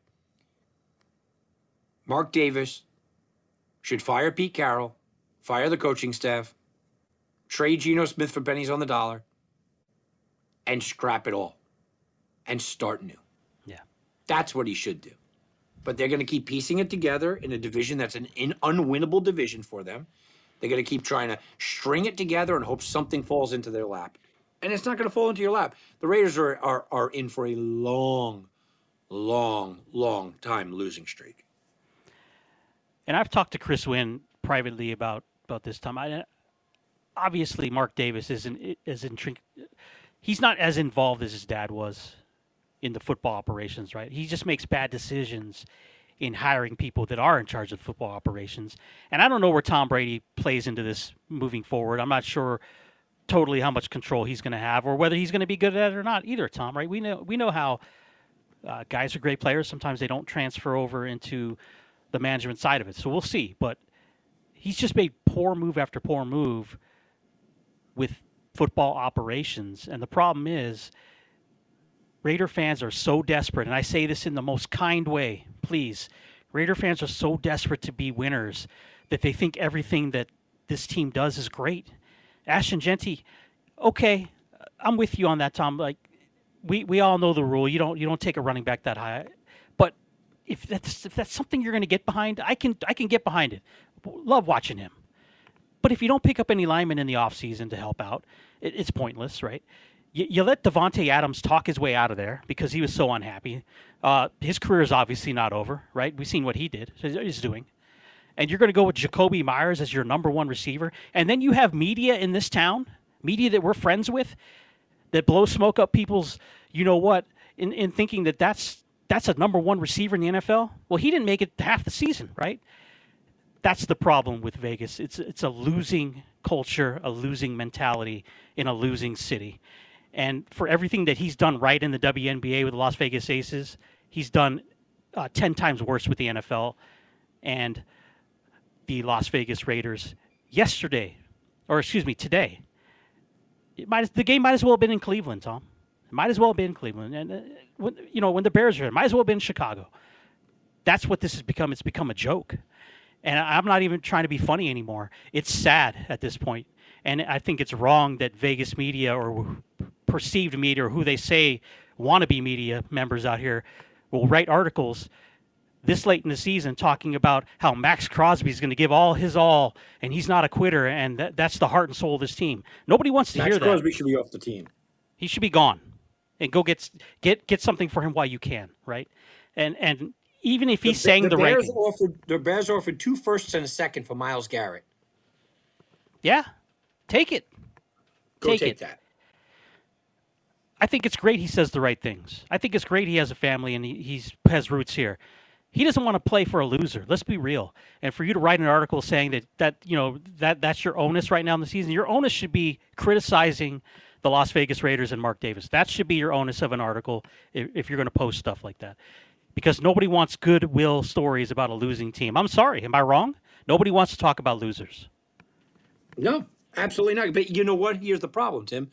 Mark Davis should fire Pete Carroll, fire the coaching staff, trade Geno Smith for pennies on the dollar, and scrap it all and start new. Yeah. That's what he should do. But they're going to keep piecing it together in a division that's an unwinnable division for them. They're going to keep trying to string it together and hope something falls into their lap. and it's not going to fall into your lap. The Raiders are in for a long time losing streak. And I've talked to Chris Wynn privately about this time. Obviously, Mark Davis he's not as involved as his dad was in the football operations, right? He just makes bad decisions in hiring people that are in charge of football operations. And I don't know where Tom Brady plays into this moving forward. I'm not sure totally how much control he's going to have or whether he's going to be good at it or not either, Tom, right? We know how guys are great players. Sometimes they don't transfer over into the management side of it. So we'll see. But he's just made poor move after poor move with football operations. And the problem is Raider fans are so desperate, and I say this in the most kind way, please. Raider fans are so desperate to be winners that they think everything that this team does is great. Ashton Jeanty, okay, I'm with you on that, Tom. Like we all know the rule. You don't take a running back that high. But if that's something you're going to get behind, I can get behind it. Love watching him. But if you don't pick up any linemen in the offseason to help out, it's pointless, right? You let Devontae Adams talk his way out of there because he was so unhappy. His career is obviously not over, right? We've seen what he's doing. And you're going to go with Jacoby Myers as your number one receiver. And then you have media in this town, media that we're friends with, that blow smoke up people's, you know what, in thinking that's a number one receiver in the NFL. Well, he didn't make it half the season, right? That's the problem with Vegas. It's a losing culture, a losing mentality in a losing city. And for everything that he's done right in the WNBA with the Las Vegas Aces, he's done 10 times worse with the NFL and the Las Vegas Raiders today. The game might as well have been in Cleveland, Tom. It might as well have been in Cleveland. And, when the Bears are here, it might as well have been in Chicago. That's what this has become. It's become a joke. And I'm not even trying to be funny anymore. It's sad at this point. And I think it's wrong that Vegas media or perceived media or who they say wannabe media members out here will write articles this late in the season talking about how Max Crosby is going to give all and he's not a quitter and that's the heart and soul of this team. Nobody wants to hear that. Max Crosby should be off the team. He should be gone and go get something for him while you can, right? And even if he's saying the right thing. The Bears offered 2 firsts and a second for Myles Garrett. Yeah. Take it. Take that. I think it's great he says the right things. I think it's great he has a family and he has roots here. He doesn't want to play for a loser. Let's be real. And for you to write an article saying that's your onus right now in the season, your onus should be criticizing the Las Vegas Raiders and Mark Davis. That should be your onus of an article if you're going to post stuff like that. Because nobody wants goodwill stories about a losing team. I'm sorry. Am I wrong? Nobody wants to talk about losers. No, absolutely not. But you know what? Here's the problem, Tim.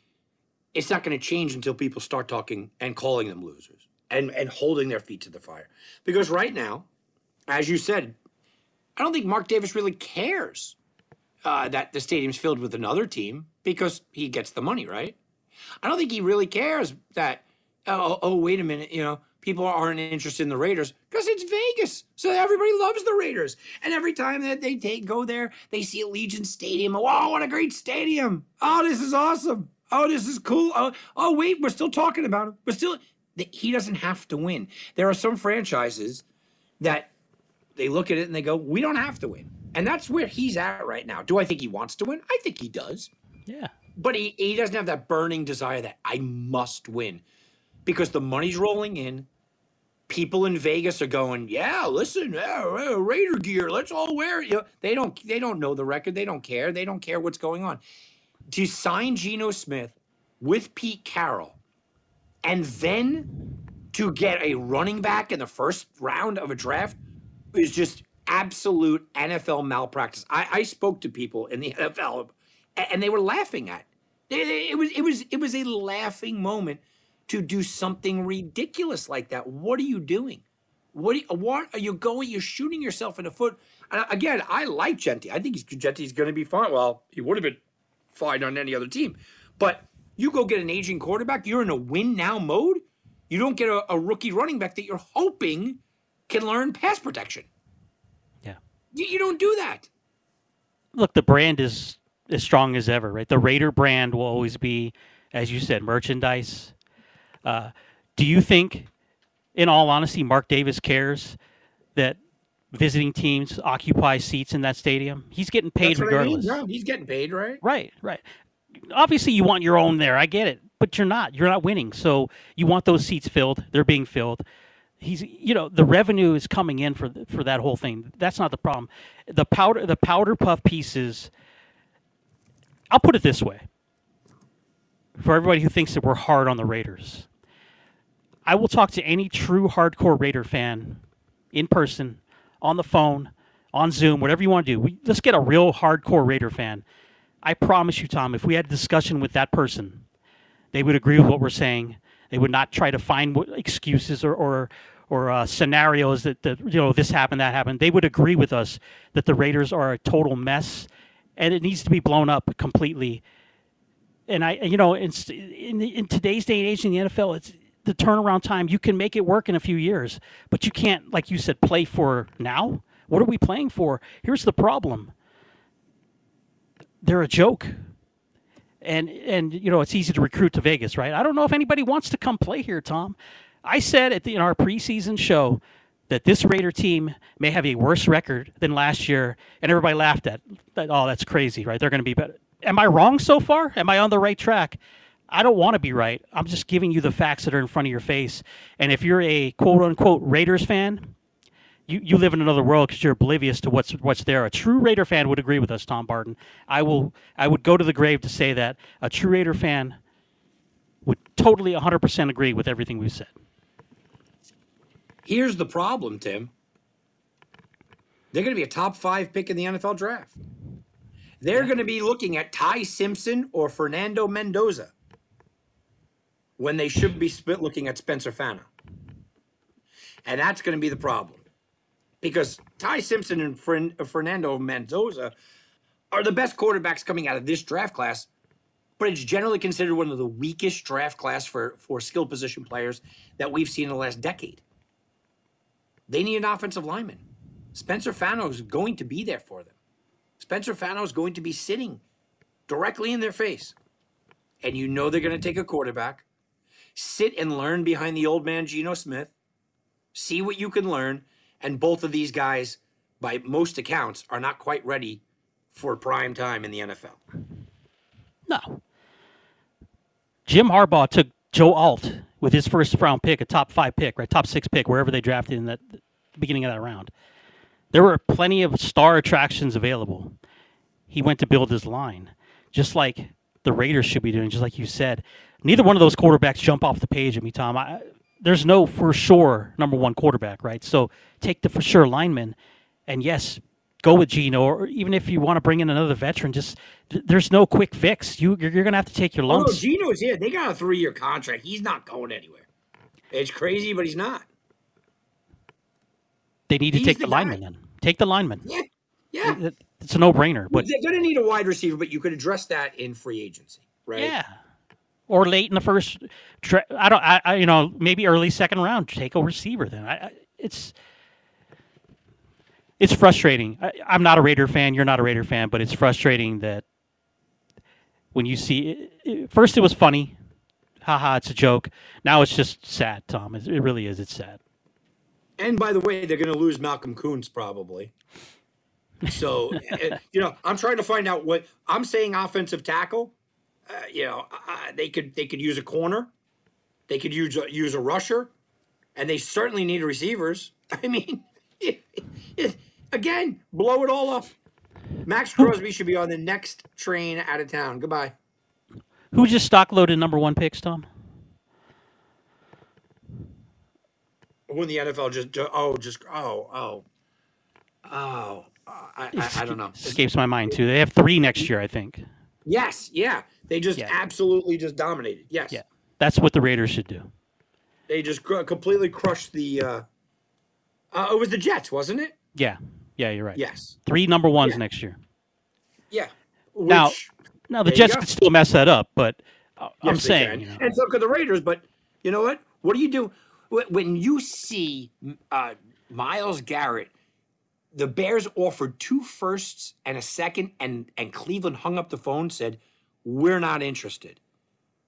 It's not going to change until people start talking and calling them losers and holding their feet to the fire. Because right now, as you said, I don't think Mark Davis really cares that the stadium's filled with another team because he gets the money, right? I don't think he really cares that, wait a minute, people aren't interested in the Raiders because it's Vegas. So everybody loves the Raiders. And every time that they go there, they see Allegiant Stadium. Oh, what a great stadium. Oh, this is awesome. Oh, this is cool. Oh, wait, we're still talking about him. He doesn't have to win. There are some franchises that they look at it and they go, we don't have to win. And that's where he's at right now. Do I think he wants to win? I think he does. Yeah. But he doesn't have that burning desire that I must win. Because the money's rolling in. People in Vegas are going, yeah, listen, Raider gear, let's all wear it. They don't know the record. They don't care. They don't care what's going on. To sign Geno Smith with Pete Carroll and then to get a running back in the first round of a draft is just absolute NFL malpractice. I spoke to people in the NFL and they were laughing at it. It was a laughing moment to do something ridiculous like that. What are you doing? What are you going? You're shooting yourself in the foot. Again, I like Jeanty. I think Genty's going to be fine. Well, he would have been fine on any other team. But you go get an aging quarterback. You're in a win now mode. You don't get a rookie running back that you're hoping can learn pass protection. Yeah. You don't do that. Look, the brand is as strong as ever, right? The Raider brand will always be as you said, merchandise. Do you think, in all honesty, Mark Davis cares that visiting teams occupy seats in that stadium? He's getting paid That's what I mean. regardless. No, he's getting paid, right? Right. Obviously, you want your own there. I get it, but you're not. You're not winning, so you want those seats filled. They're being filled. The revenue is coming in for that whole thing. That's not the problem. The powder puff pieces. I'll put it this way. For everybody who thinks that we're hard on the Raiders, I will talk to any true hardcore Raider fan in person, on the phone, on Zoom, whatever you want to do. Let's get a real hardcore Raider fan. I promise you, Tom, if we had a discussion with that person, they would agree with what we're saying. They would not try to find excuses or scenarios that this happened, that happened. They would agree with us that the Raiders are a total mess, and it needs to be blown up completely. And in today's day and age in the NFL, it's the turnaround time. You can make it work in a few years, but you can't, like you said, play for now. What are we playing for? Here's the problem. They're a joke. And it's easy to recruit to Vegas, right? I don't know if anybody wants to come play here, Tom. I said in our preseason show that this Raider team may have a worse record than last year, and everybody laughed at that. Oh, that's crazy, right? They're going to be better. Am I wrong so far? Am I on the right track? I don't want to be right. I'm just giving you the facts that are in front of your face. And if you're a quote-unquote Raiders fan, you live in another world because you're oblivious to what's there. A true Raider fan would agree with us, Tom Barton. I would go to the grave to say that a true Raider fan would totally 100% agree with everything we've said. Here's the problem, Tim. They're going to be a top 5 pick in the NFL draft. They're going to be looking at Ty Simpson or Fernando Mendoza when they should be looking at Spencer Fano. And that's going to be the problem. Because Ty Simpson and Fernando Mendoza are the best quarterbacks coming out of this draft class, but it's generally considered one of the weakest draft class for skill position players that we've seen in the last decade. They need an offensive lineman. Spencer Fano is going to be there for them. Spencer Fano is going to be sitting directly in their face. And they're going to take a quarterback, sit and learn behind the old man Geno Smith, see what you can learn. And both of these guys, by most accounts, are not quite ready for prime time in the NFL. No. Jim Harbaugh took Joe Alt with his first-round pick, a top 5 pick, right, top 6 pick, wherever they drafted in the beginning of that round. There were plenty of star attractions available. He went to build his line, just like the Raiders should be doing, just like you said. Neither one of those quarterbacks jump off the page at me, Tom. There's no for sure number one quarterback, right? So take the for sure lineman, and yes, go with Geno, or even if you want to bring in another veteran, there's no quick fix. You're going to have to take your lumps. Oh, Geno's here. They got a 3-year contract. He's not going anywhere. It's crazy, but he's not. They need to take the lineman then. Take the lineman. Yeah. It's a no-brainer. But they're going to need a wide receiver, but you could address that in free agency, right? Yeah. Or late in the first, maybe early second round, take a receiver. Then it's frustrating. I'm not a Raider fan. You're not a Raider fan, but it's frustrating that when you see first it was funny, haha, it's a joke. Now it's just sad, Tom. It really is. It's sad. And by the way, they're going to lose Malcolm Koonce probably. So I'm trying to find out what I'm saying. Offensive tackle. They could use a corner, they could use a rusher, and they certainly need receivers. I mean, again, blow it all up. Max Crosby should be on the next train out of town. Goodbye. Who just stock loaded number 1 picks, Tom? When the NFL I don't know. Escapes my mind too. They have 3 next year, I think. Yes, yeah. They just absolutely just dominated. Yes. Yeah. That's what the Raiders should do. They just completely crushed the it was the Jets, wasn't it? Yeah. Yeah, you're right. Yes. 3 number 1s next year. Yeah. Now the Jets could still mess that up, but I'm saying. And so could the Raiders, but you know what? What do you do when you see Myles Garrett? The Bears offered 2 firsts and a second, and Cleveland hung up the phone and said, "We're not interested."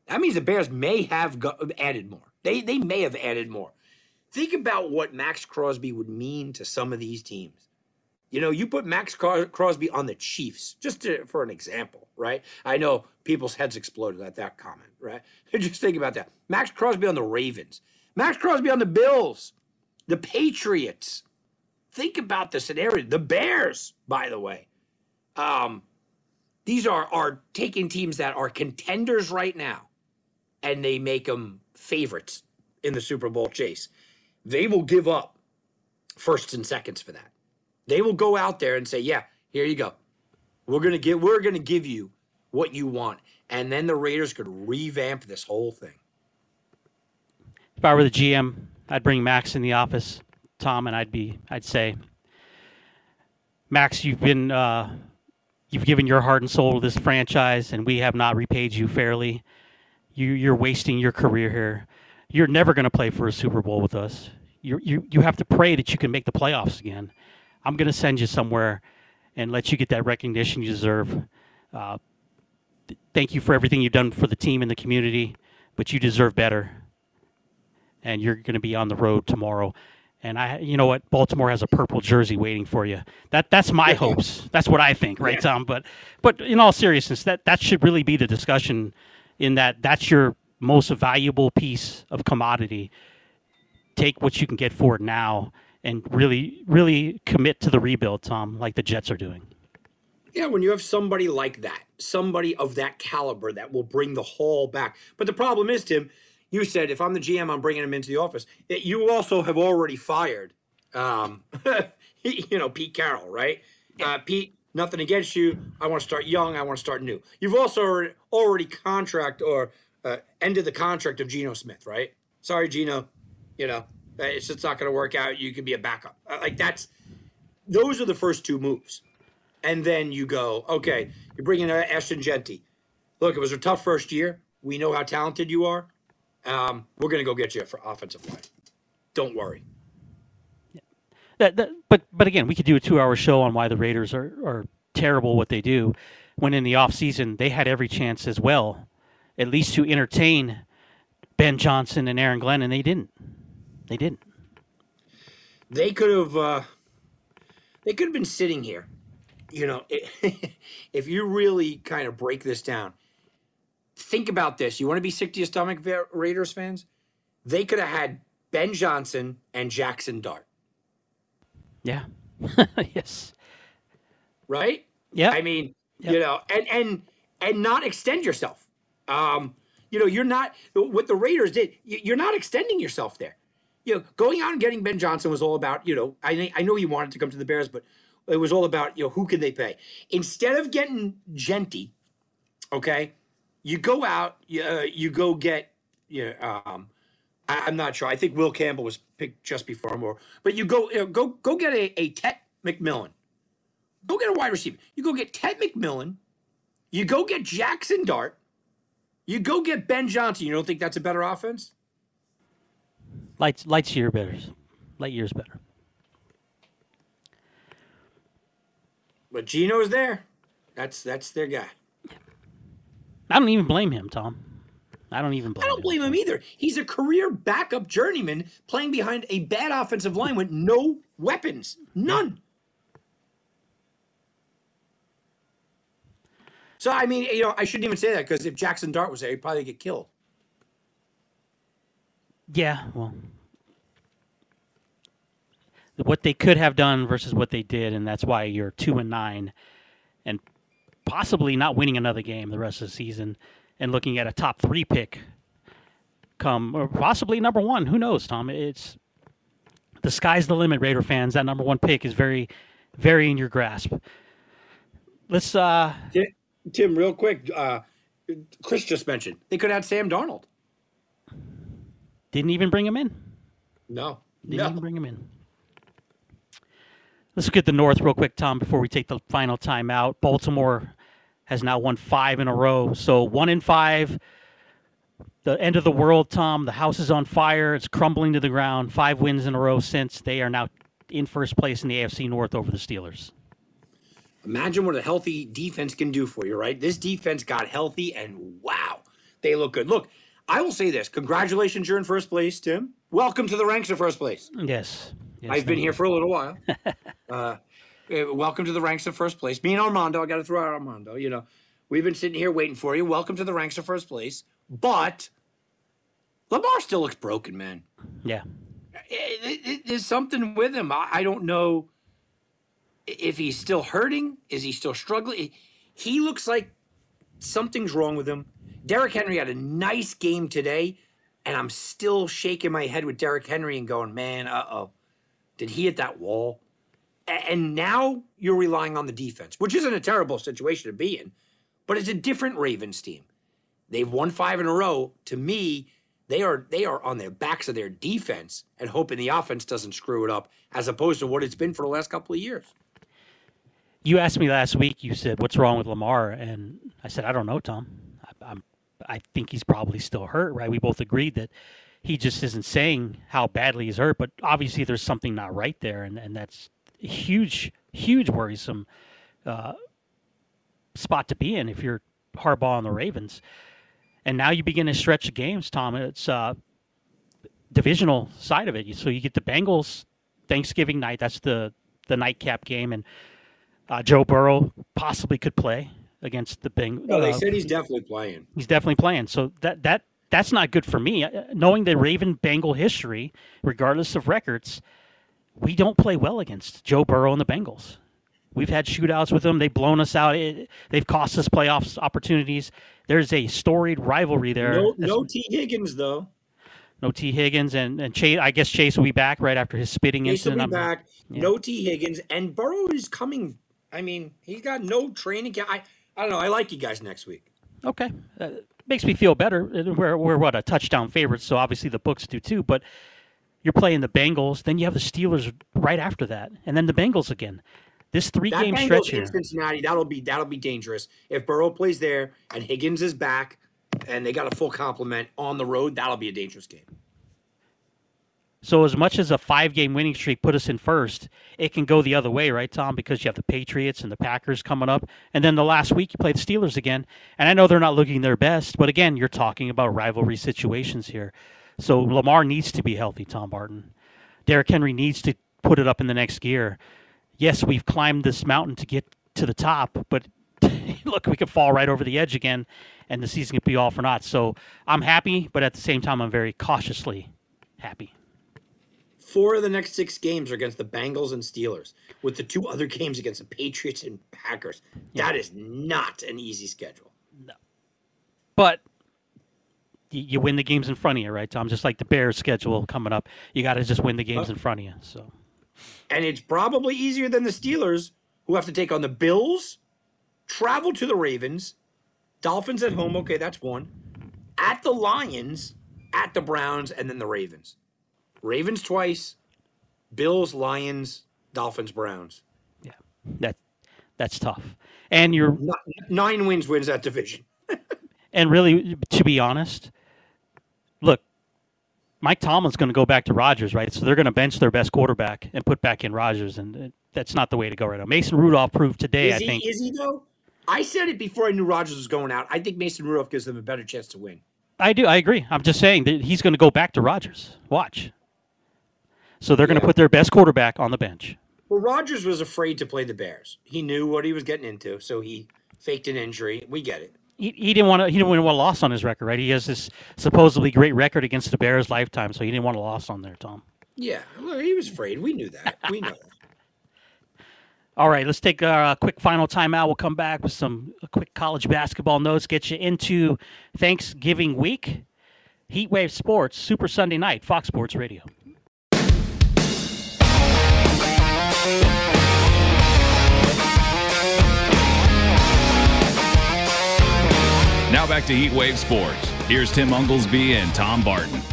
That means the Bears may have added more. They may have added more. Think about what Max Crosby would mean to some of these teams. You put Max Crosby on the Chiefs, for an example, right? I know people's heads exploded at that comment, right? Just think about that. Max Crosby on the Ravens. Max Crosby on the Bills. The Patriots. Think about the scenario. The Bears, by the way. These are taking teams that are contenders right now, and they make them favorites in the Super Bowl chase. They will give up firsts and seconds for that. They will go out there and say, yeah, here you go. We're gonna give you what you want. And then the Raiders could revamp this whole thing. If I were the GM, I'd bring Max in the office, Tom, and I'd say, Max, you've given your heart and soul to this franchise, and we have not repaid you fairly. You're wasting your career here. You're never going to play for a Super Bowl with us. You have to pray that you can make the playoffs again. I'm going to send you somewhere and let you get that recognition you deserve. Thank you for everything you've done for the team and the community, but you deserve better. And you're going to be on the road tomorrow. And you know what? Baltimore has a purple jersey waiting for you. That's my hopes. That's what I think, right, Tom? But in all seriousness, that should really be the discussion. In that's your most valuable piece of commodity. Take what you can get for it now, and really, really commit to the rebuild, Tom, like the Jets are doing. Yeah, when you have somebody like that, somebody of that caliber that will bring the haul back. But the problem is, Tim, you said if I'm the GM, I'm bringing him into the office. You also have already fired, Pete Carroll, right? Yeah. Pete, nothing against you. I want to start young. I want to start new. You've also already ended the contract of Geno Smith, right? Sorry, Geno. It's just not going to work out. You can be a backup. Those are the first two moves. And then you go, okay, you're bringing in Ashton Jeanty. Look, it was a tough first year. We know how talented you are. We're going to go get you for offensive line. Don't worry. But again, we could do a 2-hour show on why the Raiders are terrible what they do, when in the offseason they had every chance as well, at least to entertain Ben Johnson and Aaron Glenn, and they didn't. They didn't. They could have been sitting here. If you really kind of break this down, think about this. You want to be sick to your stomach, Raiders fans? They could have had Ben Johnson and Jackson Dart. Yeah. Yes. Right? Yeah. I mean, and not extend yourself. You're not, what the Raiders did, you're not extending yourself there. Going out and getting Ben Johnson was all about, I know he wanted to come to the Bears, but it was all about, who can they pay? Instead of getting Jeanty, okay, you go out, you go get, I'm not sure. I think Will Campbell was picked just before him, but you go get a Ted McMillan. Go get a wide receiver. You go get Ted McMillan. You go get Jackson Dart. You go get Ben Johnson. You don't think that's a better offense? Light years better. But Geno's there. That's their guy. I don't even blame him, Tom. I don't blame him either. He's a career backup journeyman playing behind a bad offensive line with no weapons. None. So, I mean, I shouldn't even say that, because if Jackson Dart was there, he'd probably get killed. Yeah, well, what they could have done versus what they did, and that's why you're 2-9 and possibly not winning another game the rest of the season and looking at a top 3 pick or possibly number 1. Who knows, Tom? It's the sky's the limit, Raider fans. That number 1 pick is very, very in your grasp. Let's Tim, real quick, Chris just mentioned they could have had Sam Darnold. Didn't even bring him in. No. Didn't even bring him in. Let's look at the North real quick, Tom, before we take the final timeout. Baltimore has now won 5 in a row. So 1-5, the end of the world, Tom. The house is on fire. It's crumbling to the ground. 5 wins in a row since. They are now in first place in the AFC North over the Steelers. Imagine what a healthy defense can do for you, right? This defense got healthy, and wow, They look good. Look, I will say this. Congratulations, you're in first place, Tim. Welcome to the ranks of first place. Yes. I've been here for a little while. Welcome to the ranks of first place. Me and Armando, I got to throw out Armando. You know, we've been sitting here waiting for you. Welcome to the ranks of first place. But Lamar still looks broken, man. Yeah. There's something with him. I don't know if he's still hurting. Is he still struggling? He looks like something's wrong with him. Derrick Henry had a nice game today, and I'm still shaking my head with Derrick Henry and going, man, did he hit that wall? And now you're relying on the defense, which isn't a terrible situation to be in, but it's a different Ravens team. They've won 5 in a row. To me, they are on their backs of their defense and hoping the offense doesn't screw it up, as opposed to what it's been for the last couple of years. You asked me last week, you said, what's wrong with Lamar? And I said, I don't know, Tom. I think he's probably still hurt, right? We both agreed that he just isn't saying how badly he's hurt, but obviously there's something not right there, and that's a huge worrisome spot to be in if you're Harbaugh and the Ravens. And now you begin a stretch of games, Tom. It's divisional side of it. So you get the Bengals Thanksgiving night. That's the nightcap game, and Joe Burrow possibly could play against the Bengals. Well, they said he's definitely playing. He's definitely playing. So that's not good for me. Knowing the Raven-Bengal history, regardless of records, we don't play well against Joe Burrow and the Bengals. We've had shootouts with them. They've blown us out. They've cost us playoffs opportunities. There's a storied rivalry there. No T. Higgins, though. No T. Higgins. And Chase, I guess Chase will be back right after his spitting incident. Chase will be back. Yeah. No T. Higgins. And Burrow is coming. I mean, he's got no training. I don't know. I like you guys next week. Okay. Makes me feel better. We're a touchdown favorite, so obviously the books do too. But you're playing the Bengals. Then you have the Steelers right after that. And then the Bengals again. This 3-game stretch here. Cincinnati, that'll be dangerous. If Burrow plays there and Higgins is back and they got a full complement on the road, that'll be a dangerous game. So as much as a 5-game winning streak put us in first, it can go the other way, right, Tom? Because you have the Patriots and the Packers coming up. And then the last week you play the Steelers again. And I know they're not looking their best, but again, you're talking about rivalry situations here. So Lamar needs to be healthy, Tom Barton. Derrick Henry needs to put it up in the next gear. Yes, we've climbed this mountain to get to the top, but look, we could fall right over the edge again, and the season could be all for naught. So I'm happy, but at the same time, I'm very cautiously happy. 4 of the next 6 games are against the Bengals and Steelers, with the 2 other games against the Patriots and Packers. Yeah. That is not an easy schedule. No. But you win the games in front of you, right, Tom? Just like the Bears schedule coming up, you got to just win the games in front of you. So. And it's probably easier than the Steelers, who have to take on the Bills, travel to the Ravens, Dolphins at home, okay, that's 1, at the Lions, at the Browns, and then the Ravens. Ravens twice, Bills, Lions, Dolphins, Browns. Yeah, that's tough. And you're 9 wins that division. And really, to be honest, look, Mike Tomlin's going to go back to Rodgers, right? So they're going to bench their best quarterback and put back in Rodgers, and that's not the way to go right now. Mason Rudolph proved today, I think. Is he, though? I said it before I knew Rodgers was going out. I think Mason Rudolph gives them a better chance to win. I do. I agree. I'm just saying that he's going to go back to Rodgers. Watch. So they're going to put their best quarterback on the bench. Well, Rodgers was afraid to play the Bears. He knew what he was getting into, so he faked an injury. We get it. He didn't want a loss on his record, right? He has this supposedly great record against the Bears lifetime, so he didn't want a loss on there, Tom. Yeah, well, he was afraid. We knew that. We know that. All right, let's take a quick final timeout. We'll come back with some quick college basketball notes, get you into Thanksgiving week. Heatwave Sports, Super Sunday Night, Fox Sports Radio. Now back to Heatwave Sports. Here's Tim Unglesby and Tom Barton.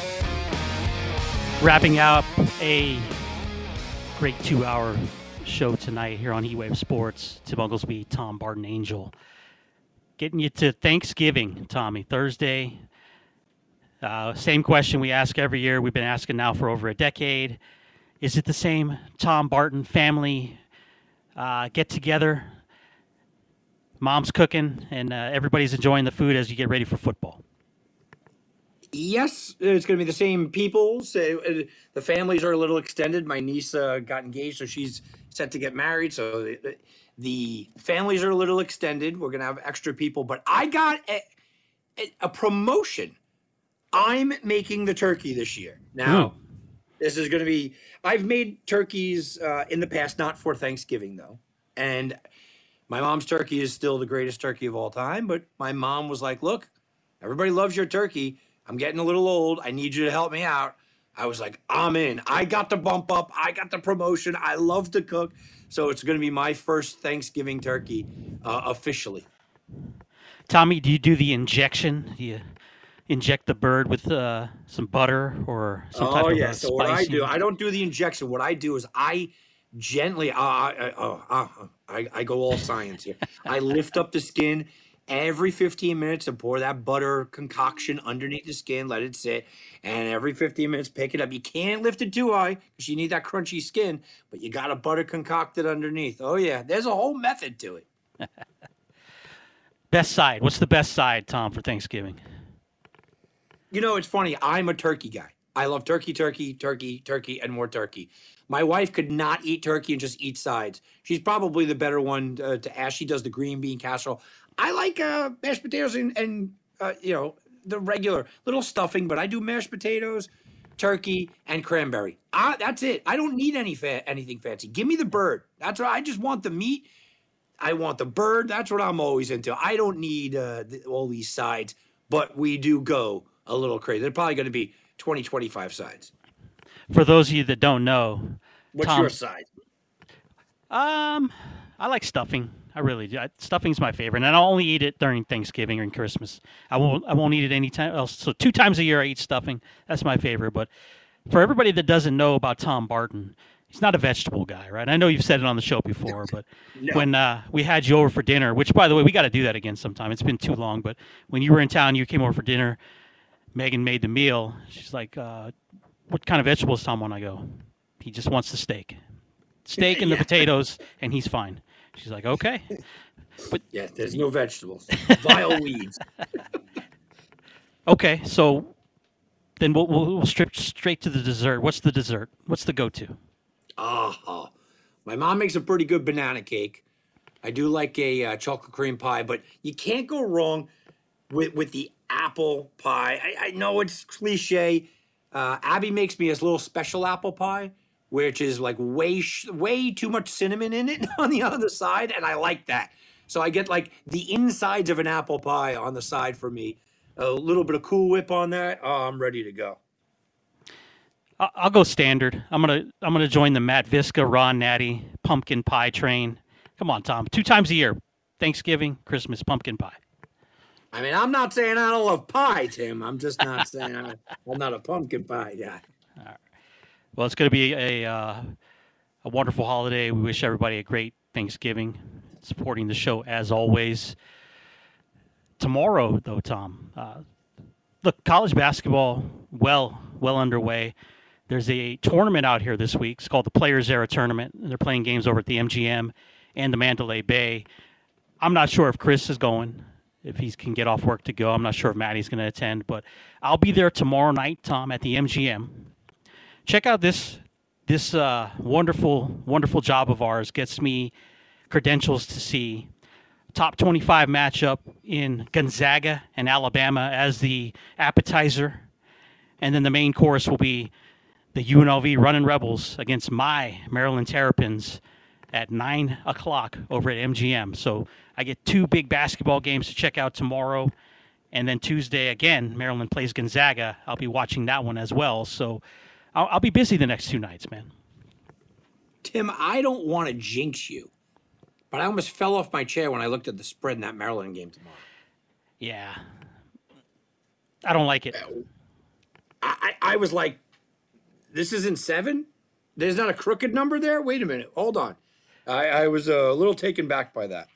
Wrapping up a great 2-hour show tonight here on Heatwave Sports. Tim Unglesby, Tom Barton, Angel. Getting you to Thanksgiving, Tommy. Thursday. Same question we ask every year. We've been asking now for over a decade. Is it the same Tom Barton family get-together? Mom's cooking, and everybody's enjoying the food as you get ready for football. Yes, it's going to be the same people. So, the families are a little extended. My niece got engaged, so she's set to get married. So the families are a little extended. We're going to have extra people. But I got a promotion. I'm making the turkey this year. Now, this is going to be – I've made turkeys in the past, not for Thanksgiving, though. And my mom's turkey is still the greatest turkey of all time. But my mom was like, look, everybody loves your turkey. I'm getting a little old. I need you to help me out. I was like, I'm in. I got the bump up. I got the promotion. I love to cook. So it's going to be my first Thanksgiving turkey officially. Tommy, do you do the injection? Do you inject the bird with some butter or some type of So what I do, I don't do the injection. What I do is I gently, I go all science here. I lift up the skin every 15 minutes and pour that butter concoction underneath the skin, let it sit, and every 15 minutes pick it up. You can't lift it too high because you need that crunchy skin, but you got to butter concoct it underneath. Oh, yeah. There's a whole method to it. Best side. What's the best side, Tom, for Thanksgiving? You know, it's funny. I'm a turkey guy. I love turkey, and more turkey. My wife could not eat turkey and just eat sides. She's probably the better one to ask. She does the green bean casserole. I like mashed potatoes and the regular little stuffing, but I do mashed potatoes, turkey, and cranberry. That's it. I don't need anything fancy. Give me the bird. That's what I just want. The meat. I want the bird. That's what I'm always into. I don't need all these sides, but we do go a little crazy. They're probably going to be 20, 25 sides. For those of you that don't know, what's Tom, your side? I like stuffing. I really do. Stuffing's my favorite, and I'll only eat it during Thanksgiving and Christmas. I won't eat it any time else. So 2 times a year I eat stuffing. That's my favorite. But for everybody that doesn't know about Tom Barton, he's not a vegetable guy, right? I know you've said it on the show before, but when we had you over for dinner, which, by the way, we got to do that again sometime. It's been too long. But when you were in town, you came over for dinner. Megan made the meal. She's like, what kind of vegetables, Tom, want? I go, he just wants the steak and the potatoes, and he's fine. She's like, okay. But yeah, there's no vegetables. Vile weeds. Okay, so then we'll strip straight to the dessert. What's the dessert? What's the go-to? My mom makes a pretty good banana cake. I do like a chocolate cream pie, but you can't go wrong with the apple pie. I know it's cliche. Abby makes me a little special apple pie, which is like way too much cinnamon in it on the other side, and I like that. So I get like the insides of an apple pie on the side for me. A little bit of Cool Whip on that. Oh, I'm ready to go. I'll go standard. I'm gonna join the Matt Visca Ron Natty pumpkin pie train. Come on, Tom. 2 times a year, Thanksgiving, Christmas, pumpkin pie. I mean, I'm not saying I don't love pie, Tim. I'm just not saying I'm not a pumpkin pie guy. All right. Well, it's going to be a wonderful holiday. We wish everybody a great Thanksgiving. Supporting the show as always. Tomorrow, though, Tom, look, college basketball well underway. There's a tournament out here this week. It's called the Players Era Tournament. They're playing games over at the MGM and the Mandalay Bay. I'm not sure if Chris is going, if he can get off work to go. I'm not sure if Maddie's going to attend, but I'll be there tomorrow night, Tom, at the MGM. Check out this wonderful job of ours. Gets me credentials to see top 25 matchup in Gonzaga and Alabama as the appetizer. And then the main course will be the UNLV Running Rebels against my Maryland Terrapins at 9 o'clock over at MGM. So I get 2 big basketball games to check out tomorrow. And then Tuesday, again, Maryland plays Gonzaga. I'll be watching that one as well. So I'll be busy the next 2 nights, man. Tim, I don't want to jinx you, but I almost fell off my chair when I looked at the spread in that Maryland game tomorrow. Yeah. I don't like it. I was like, this isn't 7? There's not a crooked number there? Wait a minute. Hold on. I was a little taken back by that.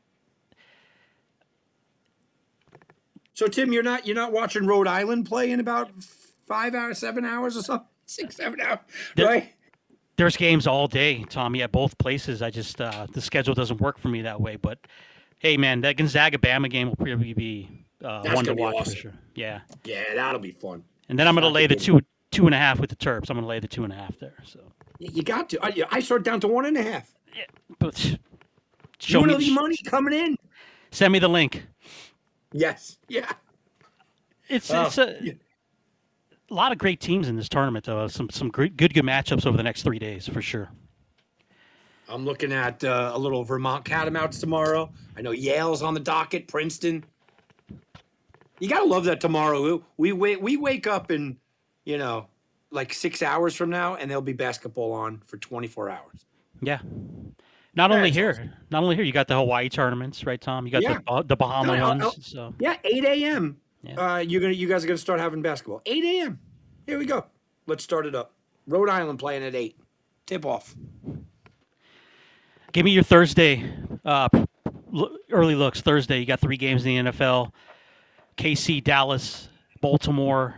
So, Tim, you're not watching Rhode Island play in about 5 hours, 7 hours or something? 6, 7 hours, right? There's games all day, Tommy, at both places. I just the schedule doesn't work for me that way. But Hey, man, that Gonzaga-Bama game will probably be one to gonna be watch awesome. for sure. Yeah. Yeah, that'll be fun. And then I'm going to Not lay the the game. 2.5 with the Terps. I'm going to lay the 2.5 there. So, You got to. I saw it down to 1.5. but show UNLV me, money coming in. send me the link. Yes. Yeah. It's yeah. a lot of great teams in this tournament, though. Some good matchups over the next 3 days for sure. I'm looking at a little Vermont Catamounts tomorrow. I know Yale's on the docket. Princeton. You gotta love that tomorrow. We wake up in, like 6 hours from now, and there'll be basketball on for 24 hours. Yeah. Not only That's here, you got the Hawaii tournaments, right, Tom? You got Yeah. the Bahama No, ones. So Yeah, 8 a.m. Yeah. You guys are gonna start having basketball. 8 a.m. Here we go. Let's start it up. Rhode Island playing at 8. Tip off. give me your Thursday early looks. Thursday, you got 3 games in the NFL: KC, Dallas, Baltimore,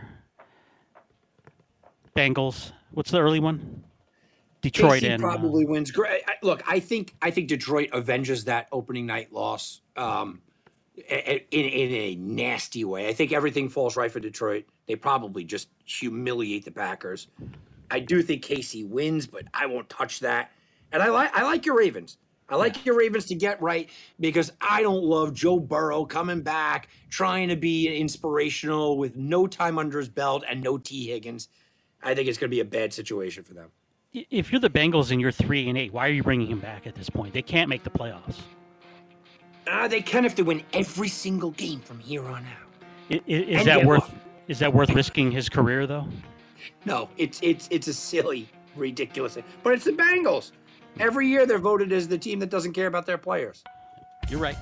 Bengals. What's the early one? Detroit KC and probably wins. Great. Look, I think Detroit avenges that opening night loss in a nasty way. I think everything falls right for Detroit. They probably just humiliate the Packers. I do think KC wins, but I won't touch that. And I like your Ravens. I like your Ravens to get right because I don't love Joe Burrow coming back, trying to be inspirational with no time under his belt and no T. Higgins. I think it's going to be a bad situation for them. If you're the Bengals and you're 3-8, why are you bringing him back at this point? They can't make the playoffs. They can if they win every single game from here on out. Is that worth risking his career though? No, it's a silly, ridiculous thing. But it's the Bengals. Every year they're voted as the team that doesn't care about their players. You're right.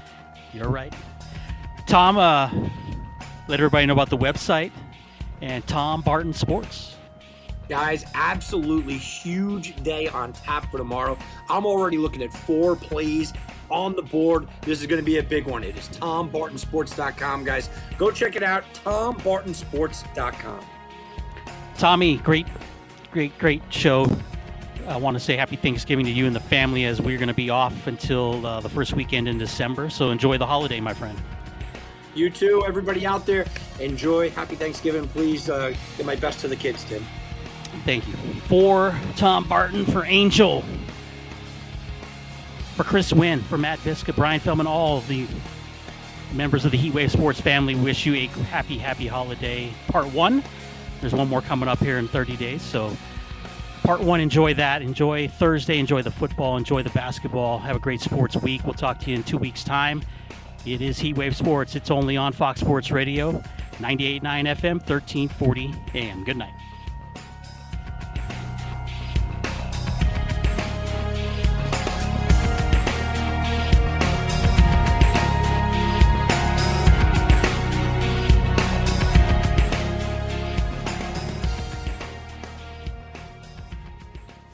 Tom, let everybody know about the website and Tom Barton Sports. Guys, absolutely huge day on tap for tomorrow. I'm already looking at 4 plays on the board. This is going to be a big one. It is TomBartonSports.com, guys. Go check it out, TomBartonSports.com. Tommy, great show. I want to say happy Thanksgiving to you and the family as we're going to be off until the first weekend in December. So enjoy the holiday, my friend. You too, everybody out there. Enjoy. Happy Thanksgiving. Please give my best to the kids, Tim. Thank you. For Tom Barton, for Angel, for Chris Wynn, for Matt Biska, Brian Feldman, all of the members of the Heatwave Sports family wish you a happy holiday. Part 1. There's one more coming up here in 30 days. So part 1, enjoy that. Enjoy Thursday. Enjoy the football. Enjoy the basketball. Have a great sports week. We'll talk to you in 2 weeks' time. It is Heatwave Sports. It's only on Fox Sports Radio, 98.9 FM, 1340 AM. Good night.